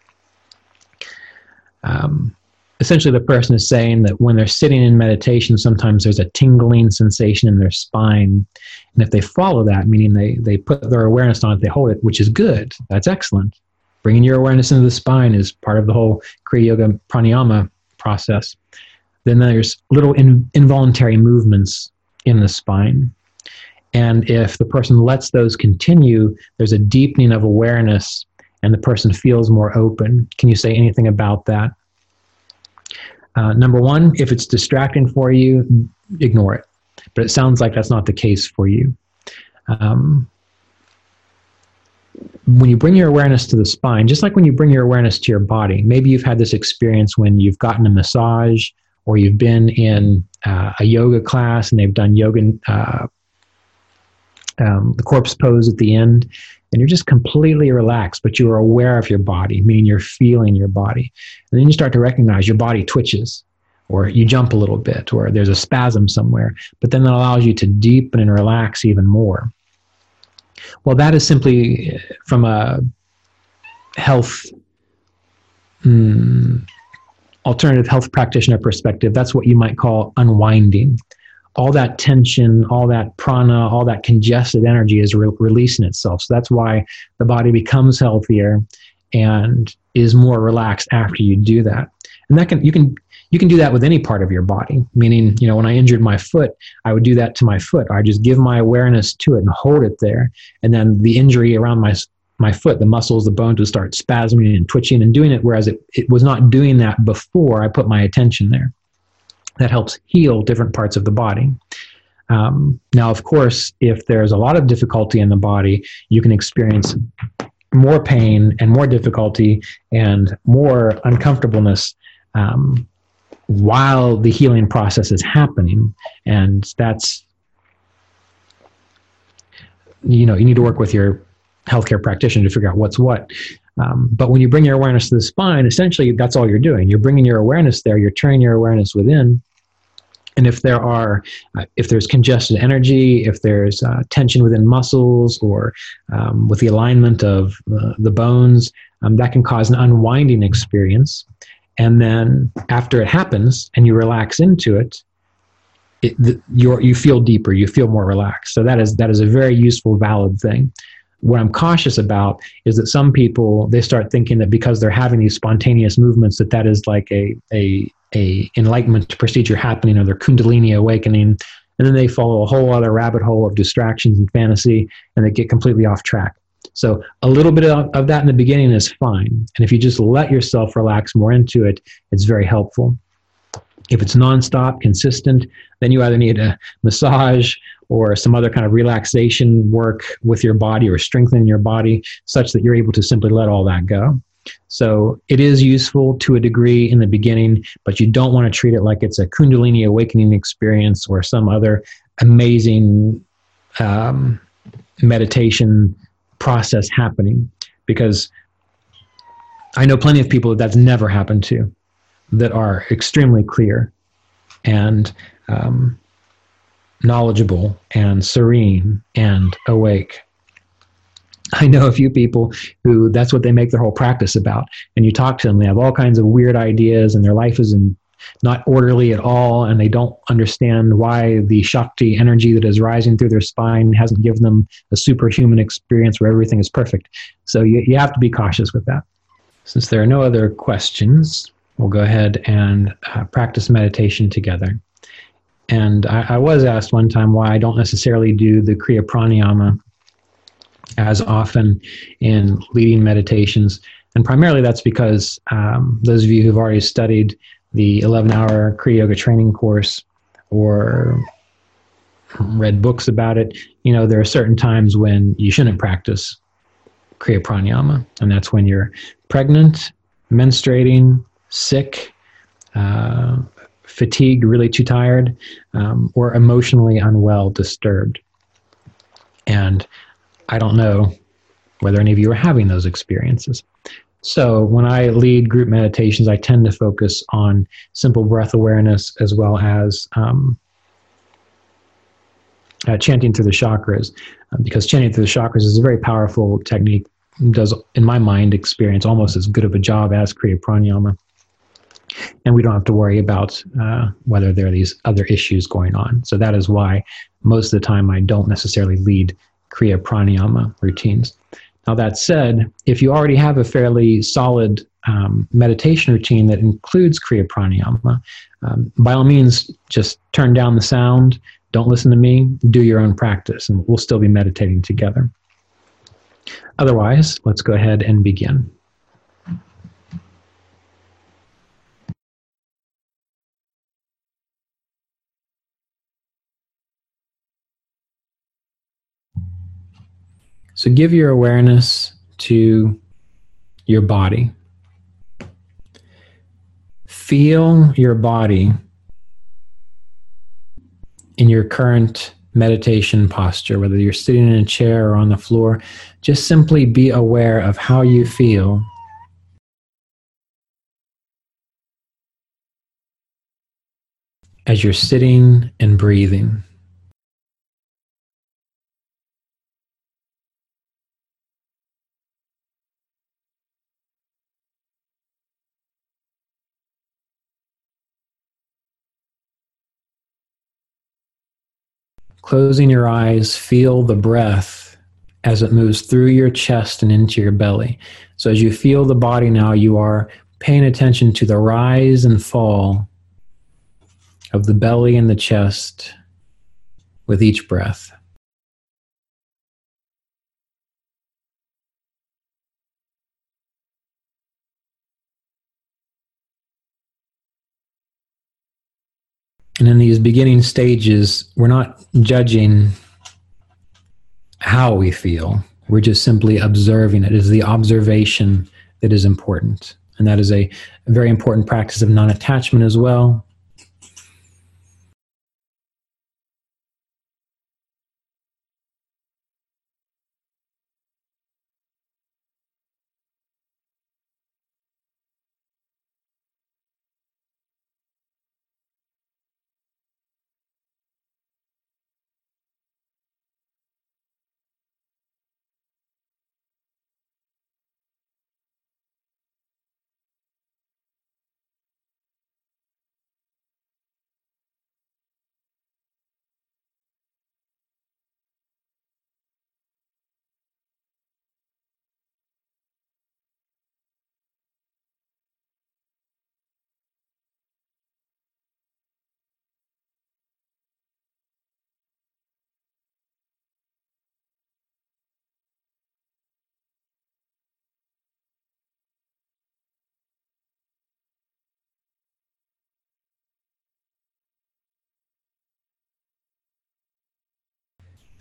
Essentially, the person is saying that when they're sitting in meditation, sometimes there's a tingling sensation in their spine. And if they follow that, meaning they put their awareness on it, they hold it, which is good. That's excellent. Bringing your awareness into the spine is part of the whole Kriya Yoga pranayama process. Then there's little involuntary movements in the spine. And if the person lets those continue, there's a deepening of awareness and the person feels more open. Can you say anything about that? Number one, if it's distracting for you, ignore it. But it sounds like that's not the case for you. When you bring your awareness to the spine, just like when you bring your awareness to your body, maybe you've had this experience when you've gotten a massage or you've been in a yoga class and they've done yoga, the corpse pose at the end, and you're just completely relaxed, but you're aware of your body, meaning you're feeling your body. And then you start to recognize your body twitches, or you jump a little bit, or there's a spasm somewhere, but then that allows you to deepen and relax even more. Well, that is simply from a health, alternative health practitioner perspective, that's what you might call unwinding. All that tension, all that prana, all that congested energy is releasing itself. So that's why the body becomes healthier and is more relaxed after you do that. And you can do that with any part of your body. Meaning, when I injured my foot, I would do that to my foot. I just give my awareness to it and hold it there. And then the injury around my foot, the muscles, the bones would start spasming and twitching and doing it, whereas it was not doing that before I put my attention there. That helps heal different parts of the body. Now, of course, if there's a lot of difficulty in the body, you can experience more pain and more difficulty and more uncomfortableness while the healing process is happening. And that's, you need to work with your healthcare practitioner to figure out what's what. But when you bring your awareness to the spine, essentially that's all you're doing. You're bringing your awareness there, you're turning your awareness within. And if there's congested energy, if there's tension within muscles or with the alignment of the bones, that can cause an unwinding experience. And then after it happens and you relax into it, you feel deeper, you feel more relaxed. So that is a very useful, valid thing. What I'm cautious about is that some people, they start thinking that because they're having these spontaneous movements, that is like a enlightenment procedure happening, or their kundalini awakening, and then they follow a whole other rabbit hole of distractions and fantasy, and they get completely off track. So a little bit of that in the beginning is fine, and if you just let yourself relax more into it, it's very helpful. If it's nonstop, consistent, then you either need a massage or some other kind of relaxation work with your body, or strengthening your body such that you're able to simply let all that go. So it is useful to a degree in the beginning, but you don't want to treat it like it's a Kundalini awakening experience or some other amazing meditation process happening, because I know plenty of people that that's never happened to, that are extremely clear and knowledgeable and serene and awake. I know a few people who that's what they make their whole practice about. And you talk to them, they have all kinds of weird ideas, and their life is not orderly at all, and they don't understand why the Shakti energy that is rising through their spine hasn't given them a superhuman experience where everything is perfect. So you have to be cautious with that. Since there are no other questions, we'll go ahead and practice meditation together. And I was asked one time why I don't necessarily do the Kriya Pranayama as often in leading meditations. And primarily that's because those of you who've already studied the 11-hour Kriya Yoga training course or read books about it, there are certain times when you shouldn't practice Kriya Pranayama. And that's when you're pregnant, menstruating, sick, fatigued, really too tired, or emotionally unwell, disturbed. And I don't know whether any of you are having those experiences. So when I lead group meditations, I tend to focus on simple breath awareness, as well as chanting through the chakras, because chanting through the chakras is a very powerful technique. It does, in my mind, experience almost as good of a job as Kriya Pranayama. And we don't have to worry about whether there are these other issues going on. So that is why most of the time I don't necessarily lead Kriya Pranayama routines. Now that said, if you already have a fairly solid meditation routine that includes Kriya Pranayama, by all means, just turn down the sound, don't listen to me, do your own practice, and we'll still be meditating together. Otherwise, let's go ahead and begin. So give your awareness to your body. Feel your body in your current meditation posture, whether you're sitting in a chair or on the floor. Just simply be aware of how you feel as you're sitting and breathing. Closing your eyes, feel the breath as it moves through your chest and into your belly. So as you feel the body now, you are paying attention to the rise and fall of the belly and the chest with each breath. And in these beginning stages, we're not judging how we feel. We're just simply observing it. It is the observation that is important. And that is a very important practice of non-attachment as well.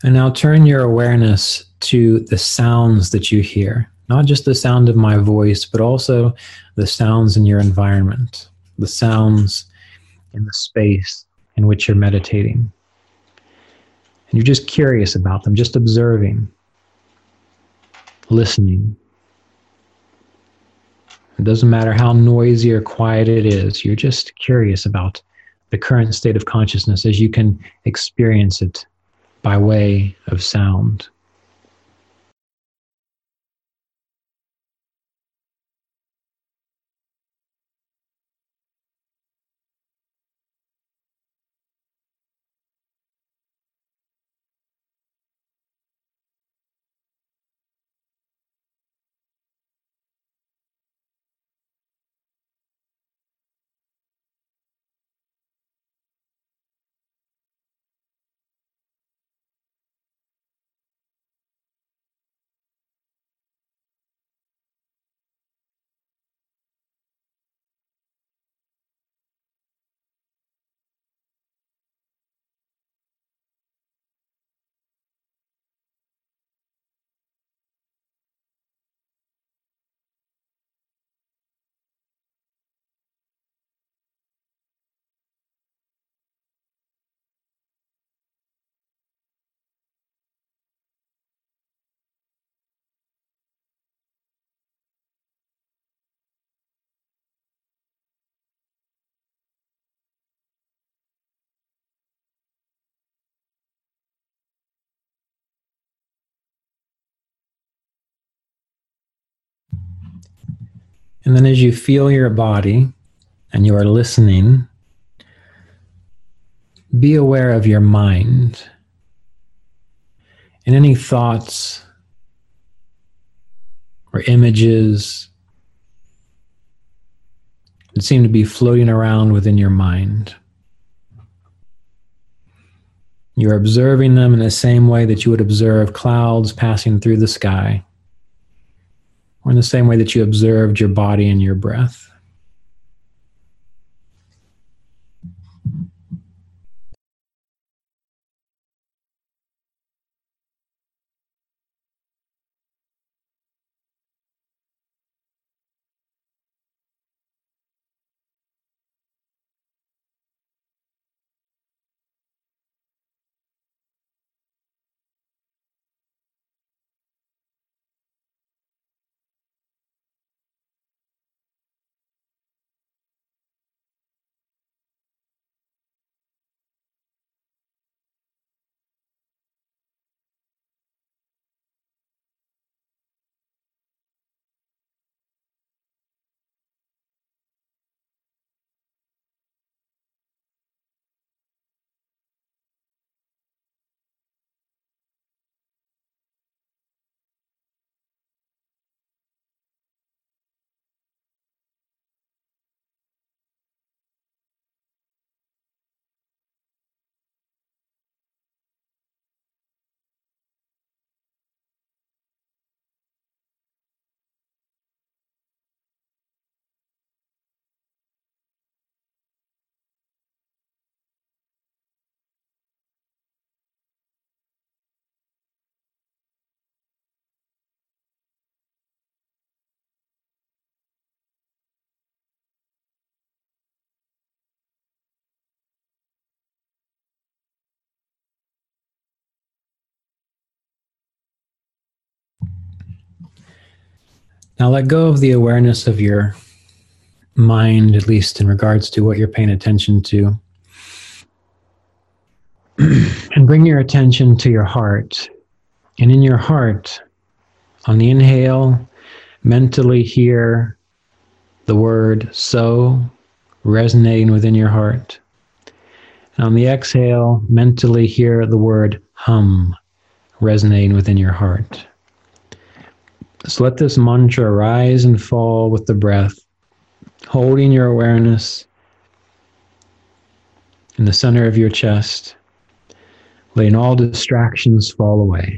And now turn your awareness to the sounds that you hear, not just the sound of my voice, but also the sounds in your environment, the sounds in the space in which you're meditating. And you're just curious about them, just observing, listening. It doesn't matter how noisy or quiet it is, you're just curious about the current state of consciousness as you can experience it by way of sound. And then as you feel your body and you are listening, be aware of your mind and any thoughts or images that seem to be floating around within your mind. You're observing them in the same way that you would observe clouds passing through the sky, or in the same way that you observed your body and your breath. Now let go of the awareness of your mind, at least in regards to what you're paying attention to, and bring your attention to your heart. And in your heart, on the inhale, mentally hear the word so resonating within your heart. And on the exhale, mentally hear the word hum resonating within your heart. So let this mantra rise and fall with the breath, holding your awareness in the center of your chest, letting all distractions fall away.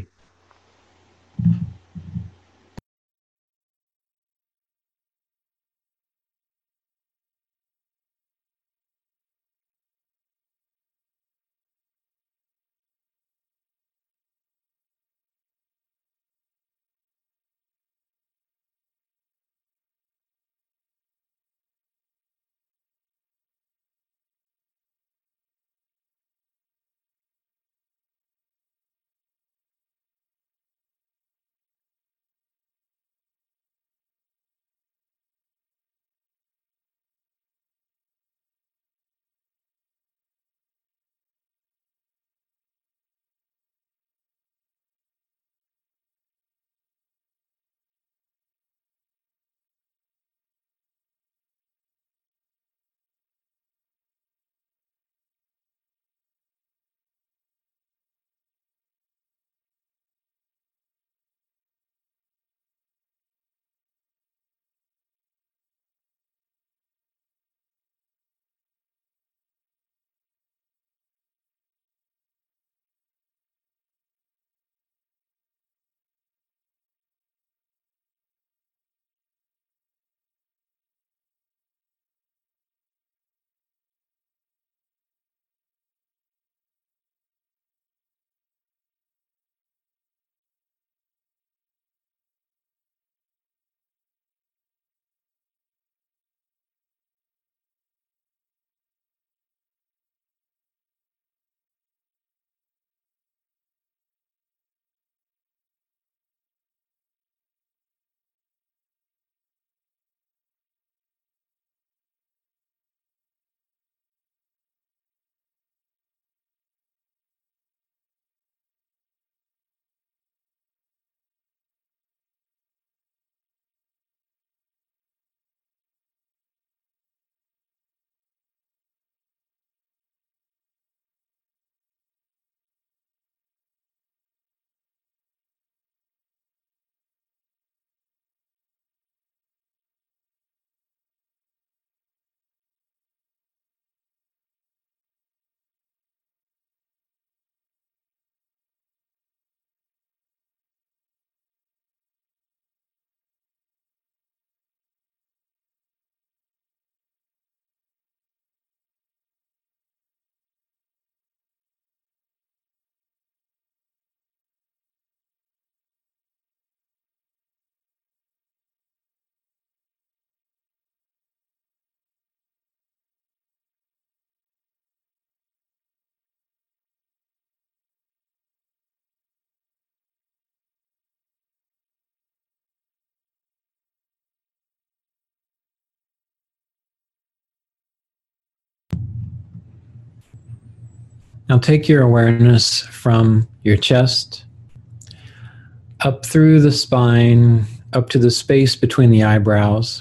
Now take your awareness from your chest, up through the spine, up to the space between the eyebrows,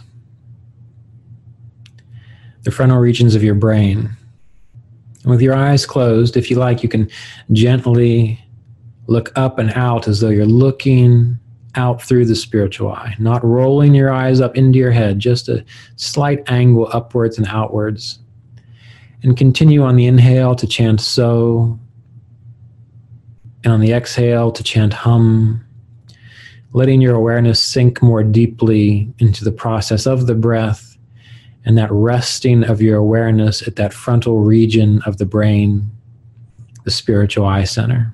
the frontal regions of your brain. And with your eyes closed, if you like, you can gently look up and out as though you're looking out through the spiritual eye, not rolling your eyes up into your head, just a slight angle upwards and outwards. And continue on the inhale to chant so, and on the exhale to chant hum, letting your awareness sink more deeply into the process of the breath and that resting of your awareness at that frontal region of the brain, the spiritual eye center.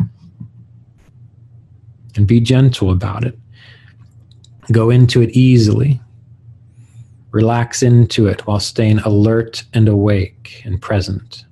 And be gentle about it. Go into it easily. Relax into it while staying alert and awake and present.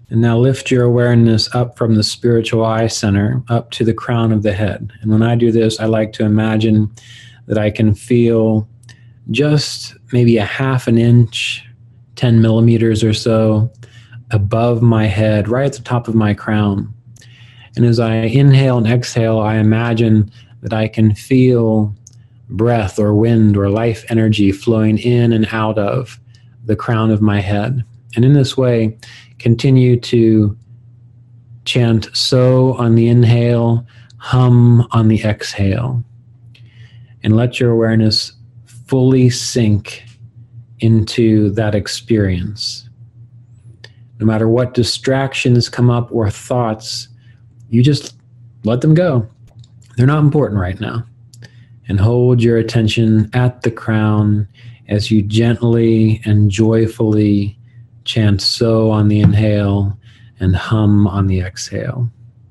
And now lift your awareness up from the spiritual eye center up to the crown of the head. And when I do this, I like to imagine that I can feel just maybe a half an inch, 10 millimeters or so above my head, right at the top of my crown. And as I inhale and exhale, I imagine that I can feel breath or wind or life energy flowing in and out of the crown of my head. And in this way, continue to chant so on the inhale, hum on the exhale, and let your awareness fully sink into that experience. No matter what distractions come up or thoughts, you just let them go. They're not important right now. And hold your attention at the crown as you gently and joyfully chant so on the inhale and hum on the exhale.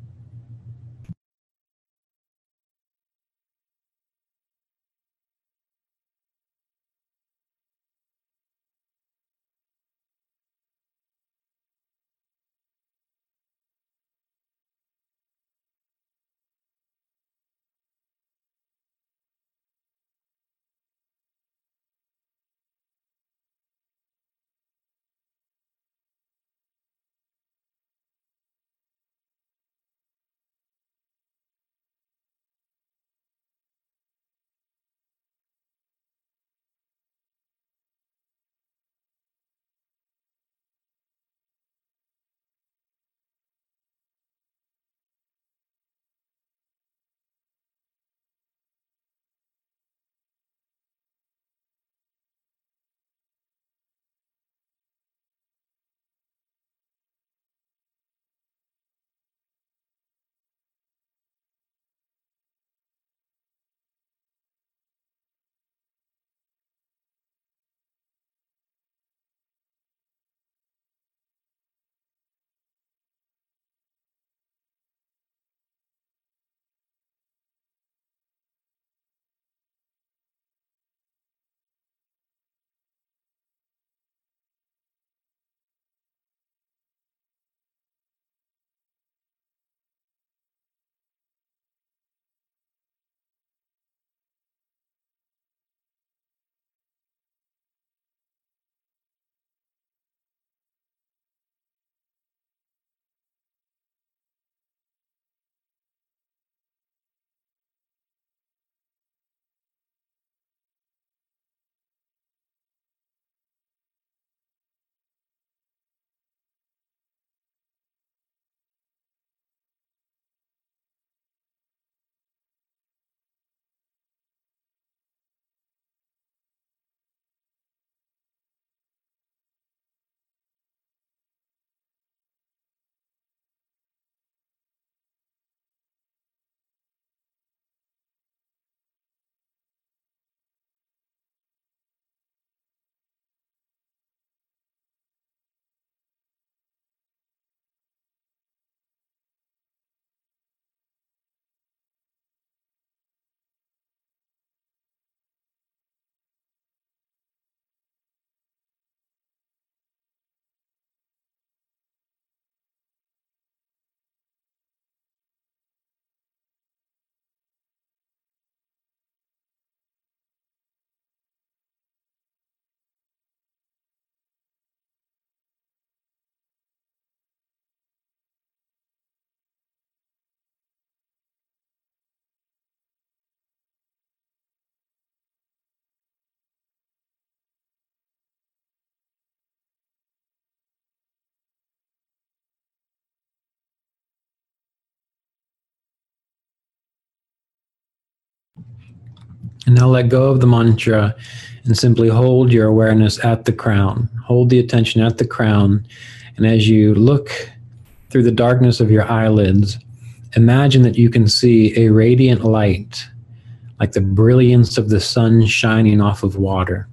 And now let go of the mantra and simply hold your awareness at the crown. Hold the attention at the crown. And as you look through the darkness of your eyelids, imagine that you can see a radiant light, like the brilliance of the sun shining off of water.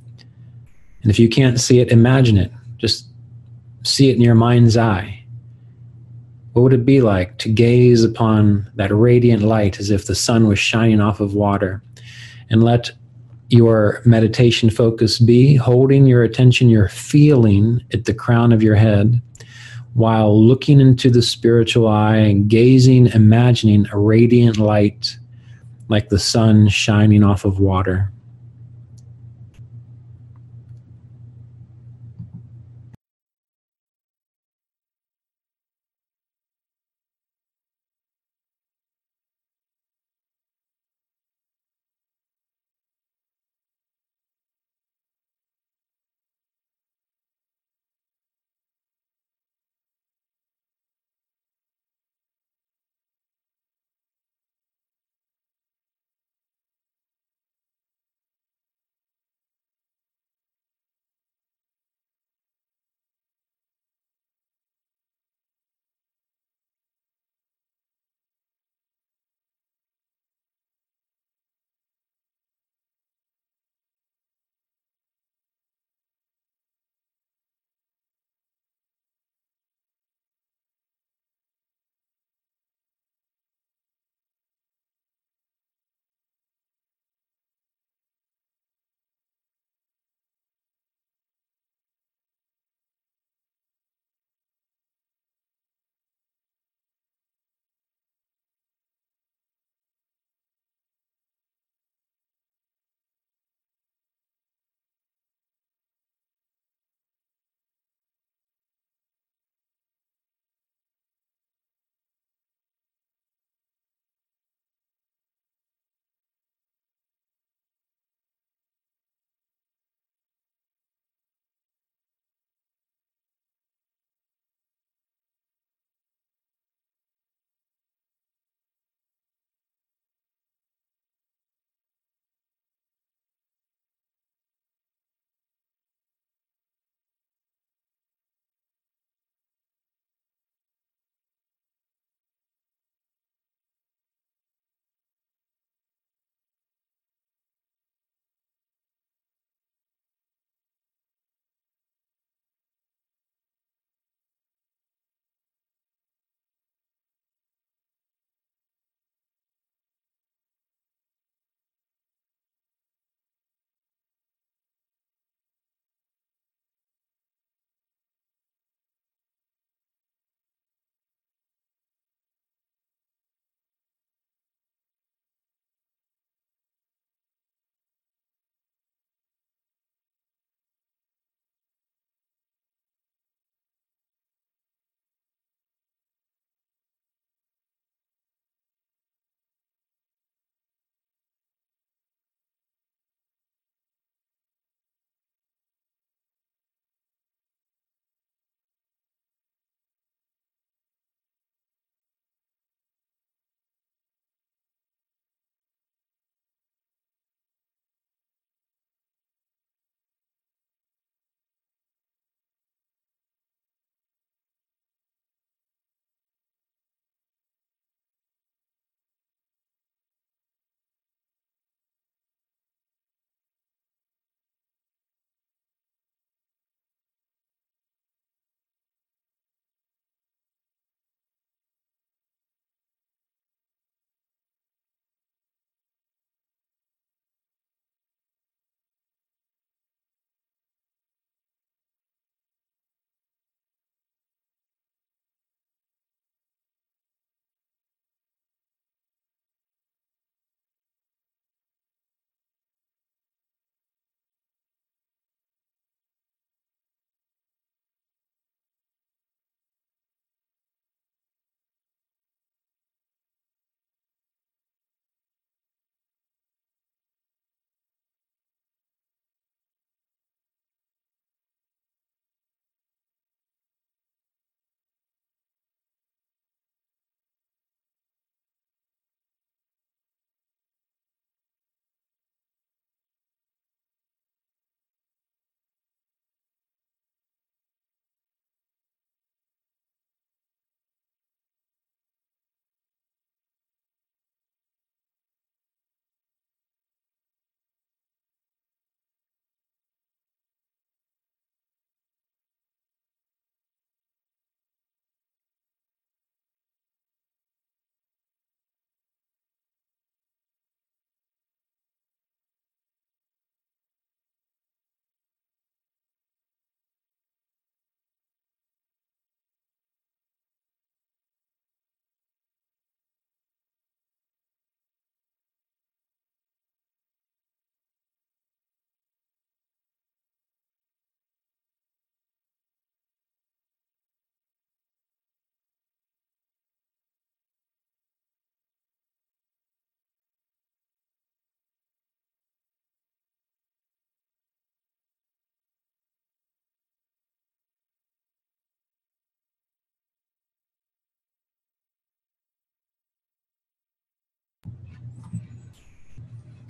And if you can't see it, imagine it. Just see it in your mind's eye. What would it be like to gaze upon that radiant light as if the sun was shining off of water? And let your meditation focus be holding your attention, your feeling at the crown of your head, while looking into the spiritual eye and gazing, imagining a radiant light like the sun shining off of water.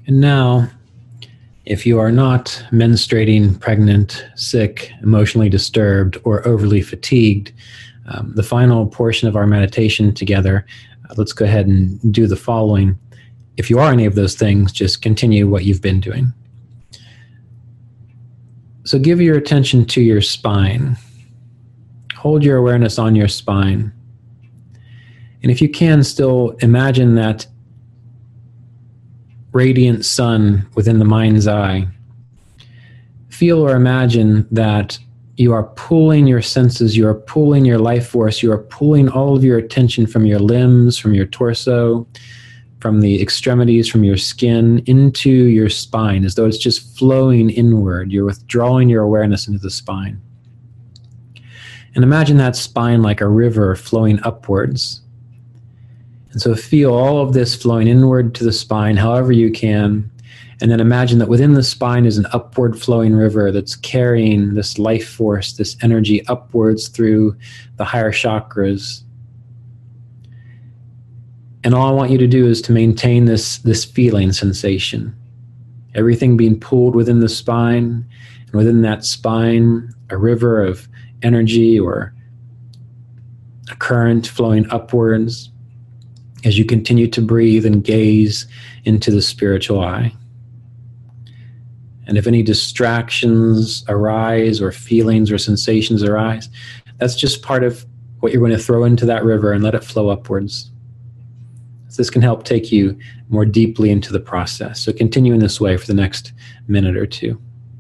And now, if you are not menstruating, pregnant, sick, emotionally disturbed, or overly fatigued, the final portion of our meditation together, let's go ahead and do the following. If you are any of those things, just continue what you've been doing. So give your attention to your spine. Hold your awareness on your spine. And if you can, still imagine that radiant sun within the mind's eye. Feel or imagine that you are pulling your senses, you are pulling your life force, you are pulling all of your attention from your limbs, from your torso, from the extremities, from your skin into your spine, as though it's just flowing inward. You're withdrawing your awareness into the spine. And imagine that spine like a river flowing upwards. And so feel all of this flowing inward to the spine, however you can. And then imagine that within the spine is an upward flowing river that's carrying this life force, this energy upwards through the higher chakras. And all I want you to do is to maintain this feeling sensation. Everything being pulled within the spine, and within that spine, a river of energy or a current flowing upwards as you continue to breathe and gaze into the spiritual eye. And if any distractions arise or feelings or sensations arise, that's just part of what you're going to throw into that river and let it flow upwards. So this can help take you more deeply into the process. So continue in this way for the next minute or two.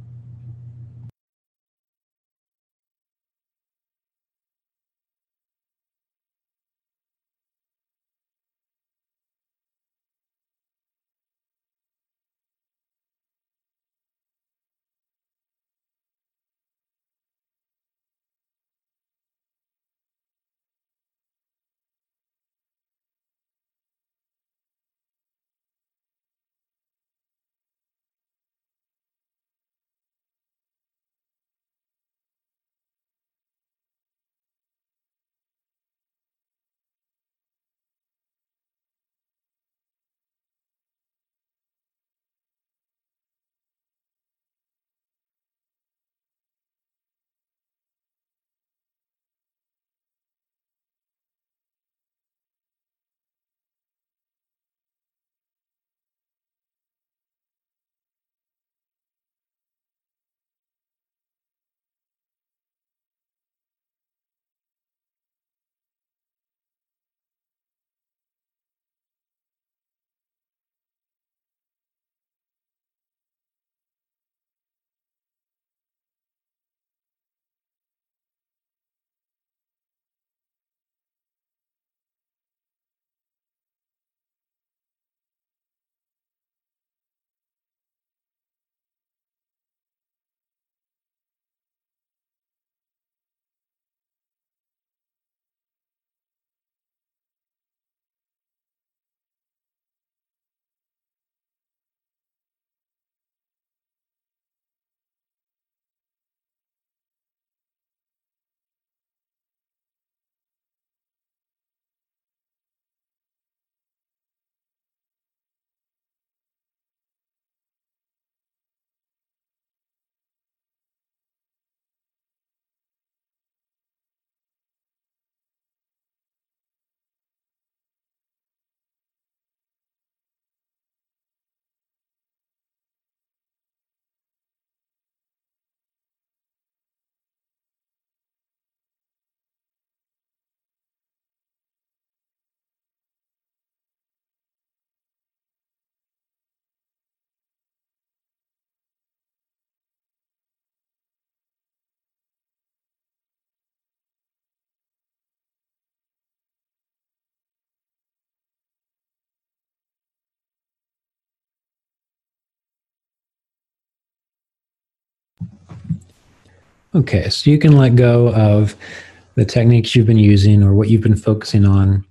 Okay, so you can let go of the techniques you've been using or what you've been focusing on,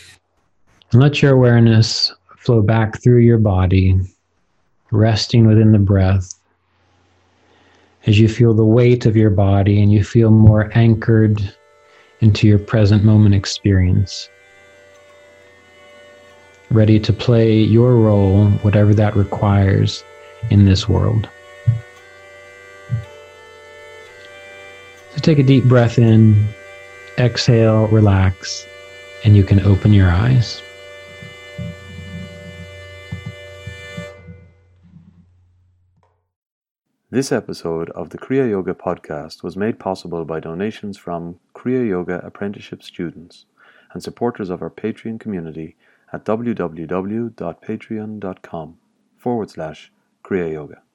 and let your awareness flow back through your body, resting within the breath. As you feel the weight of your body and you feel more anchored into your present moment experience. ready to play your role, whatever that requires in this world. So take a deep breath in, exhale, relax, and you can open your eyes. This episode of the Kriya Yoga podcast was made possible by donations from Kriya Yoga apprenticeship students and supporters of our Patreon community at www.patreon.com/Kriya Yoga.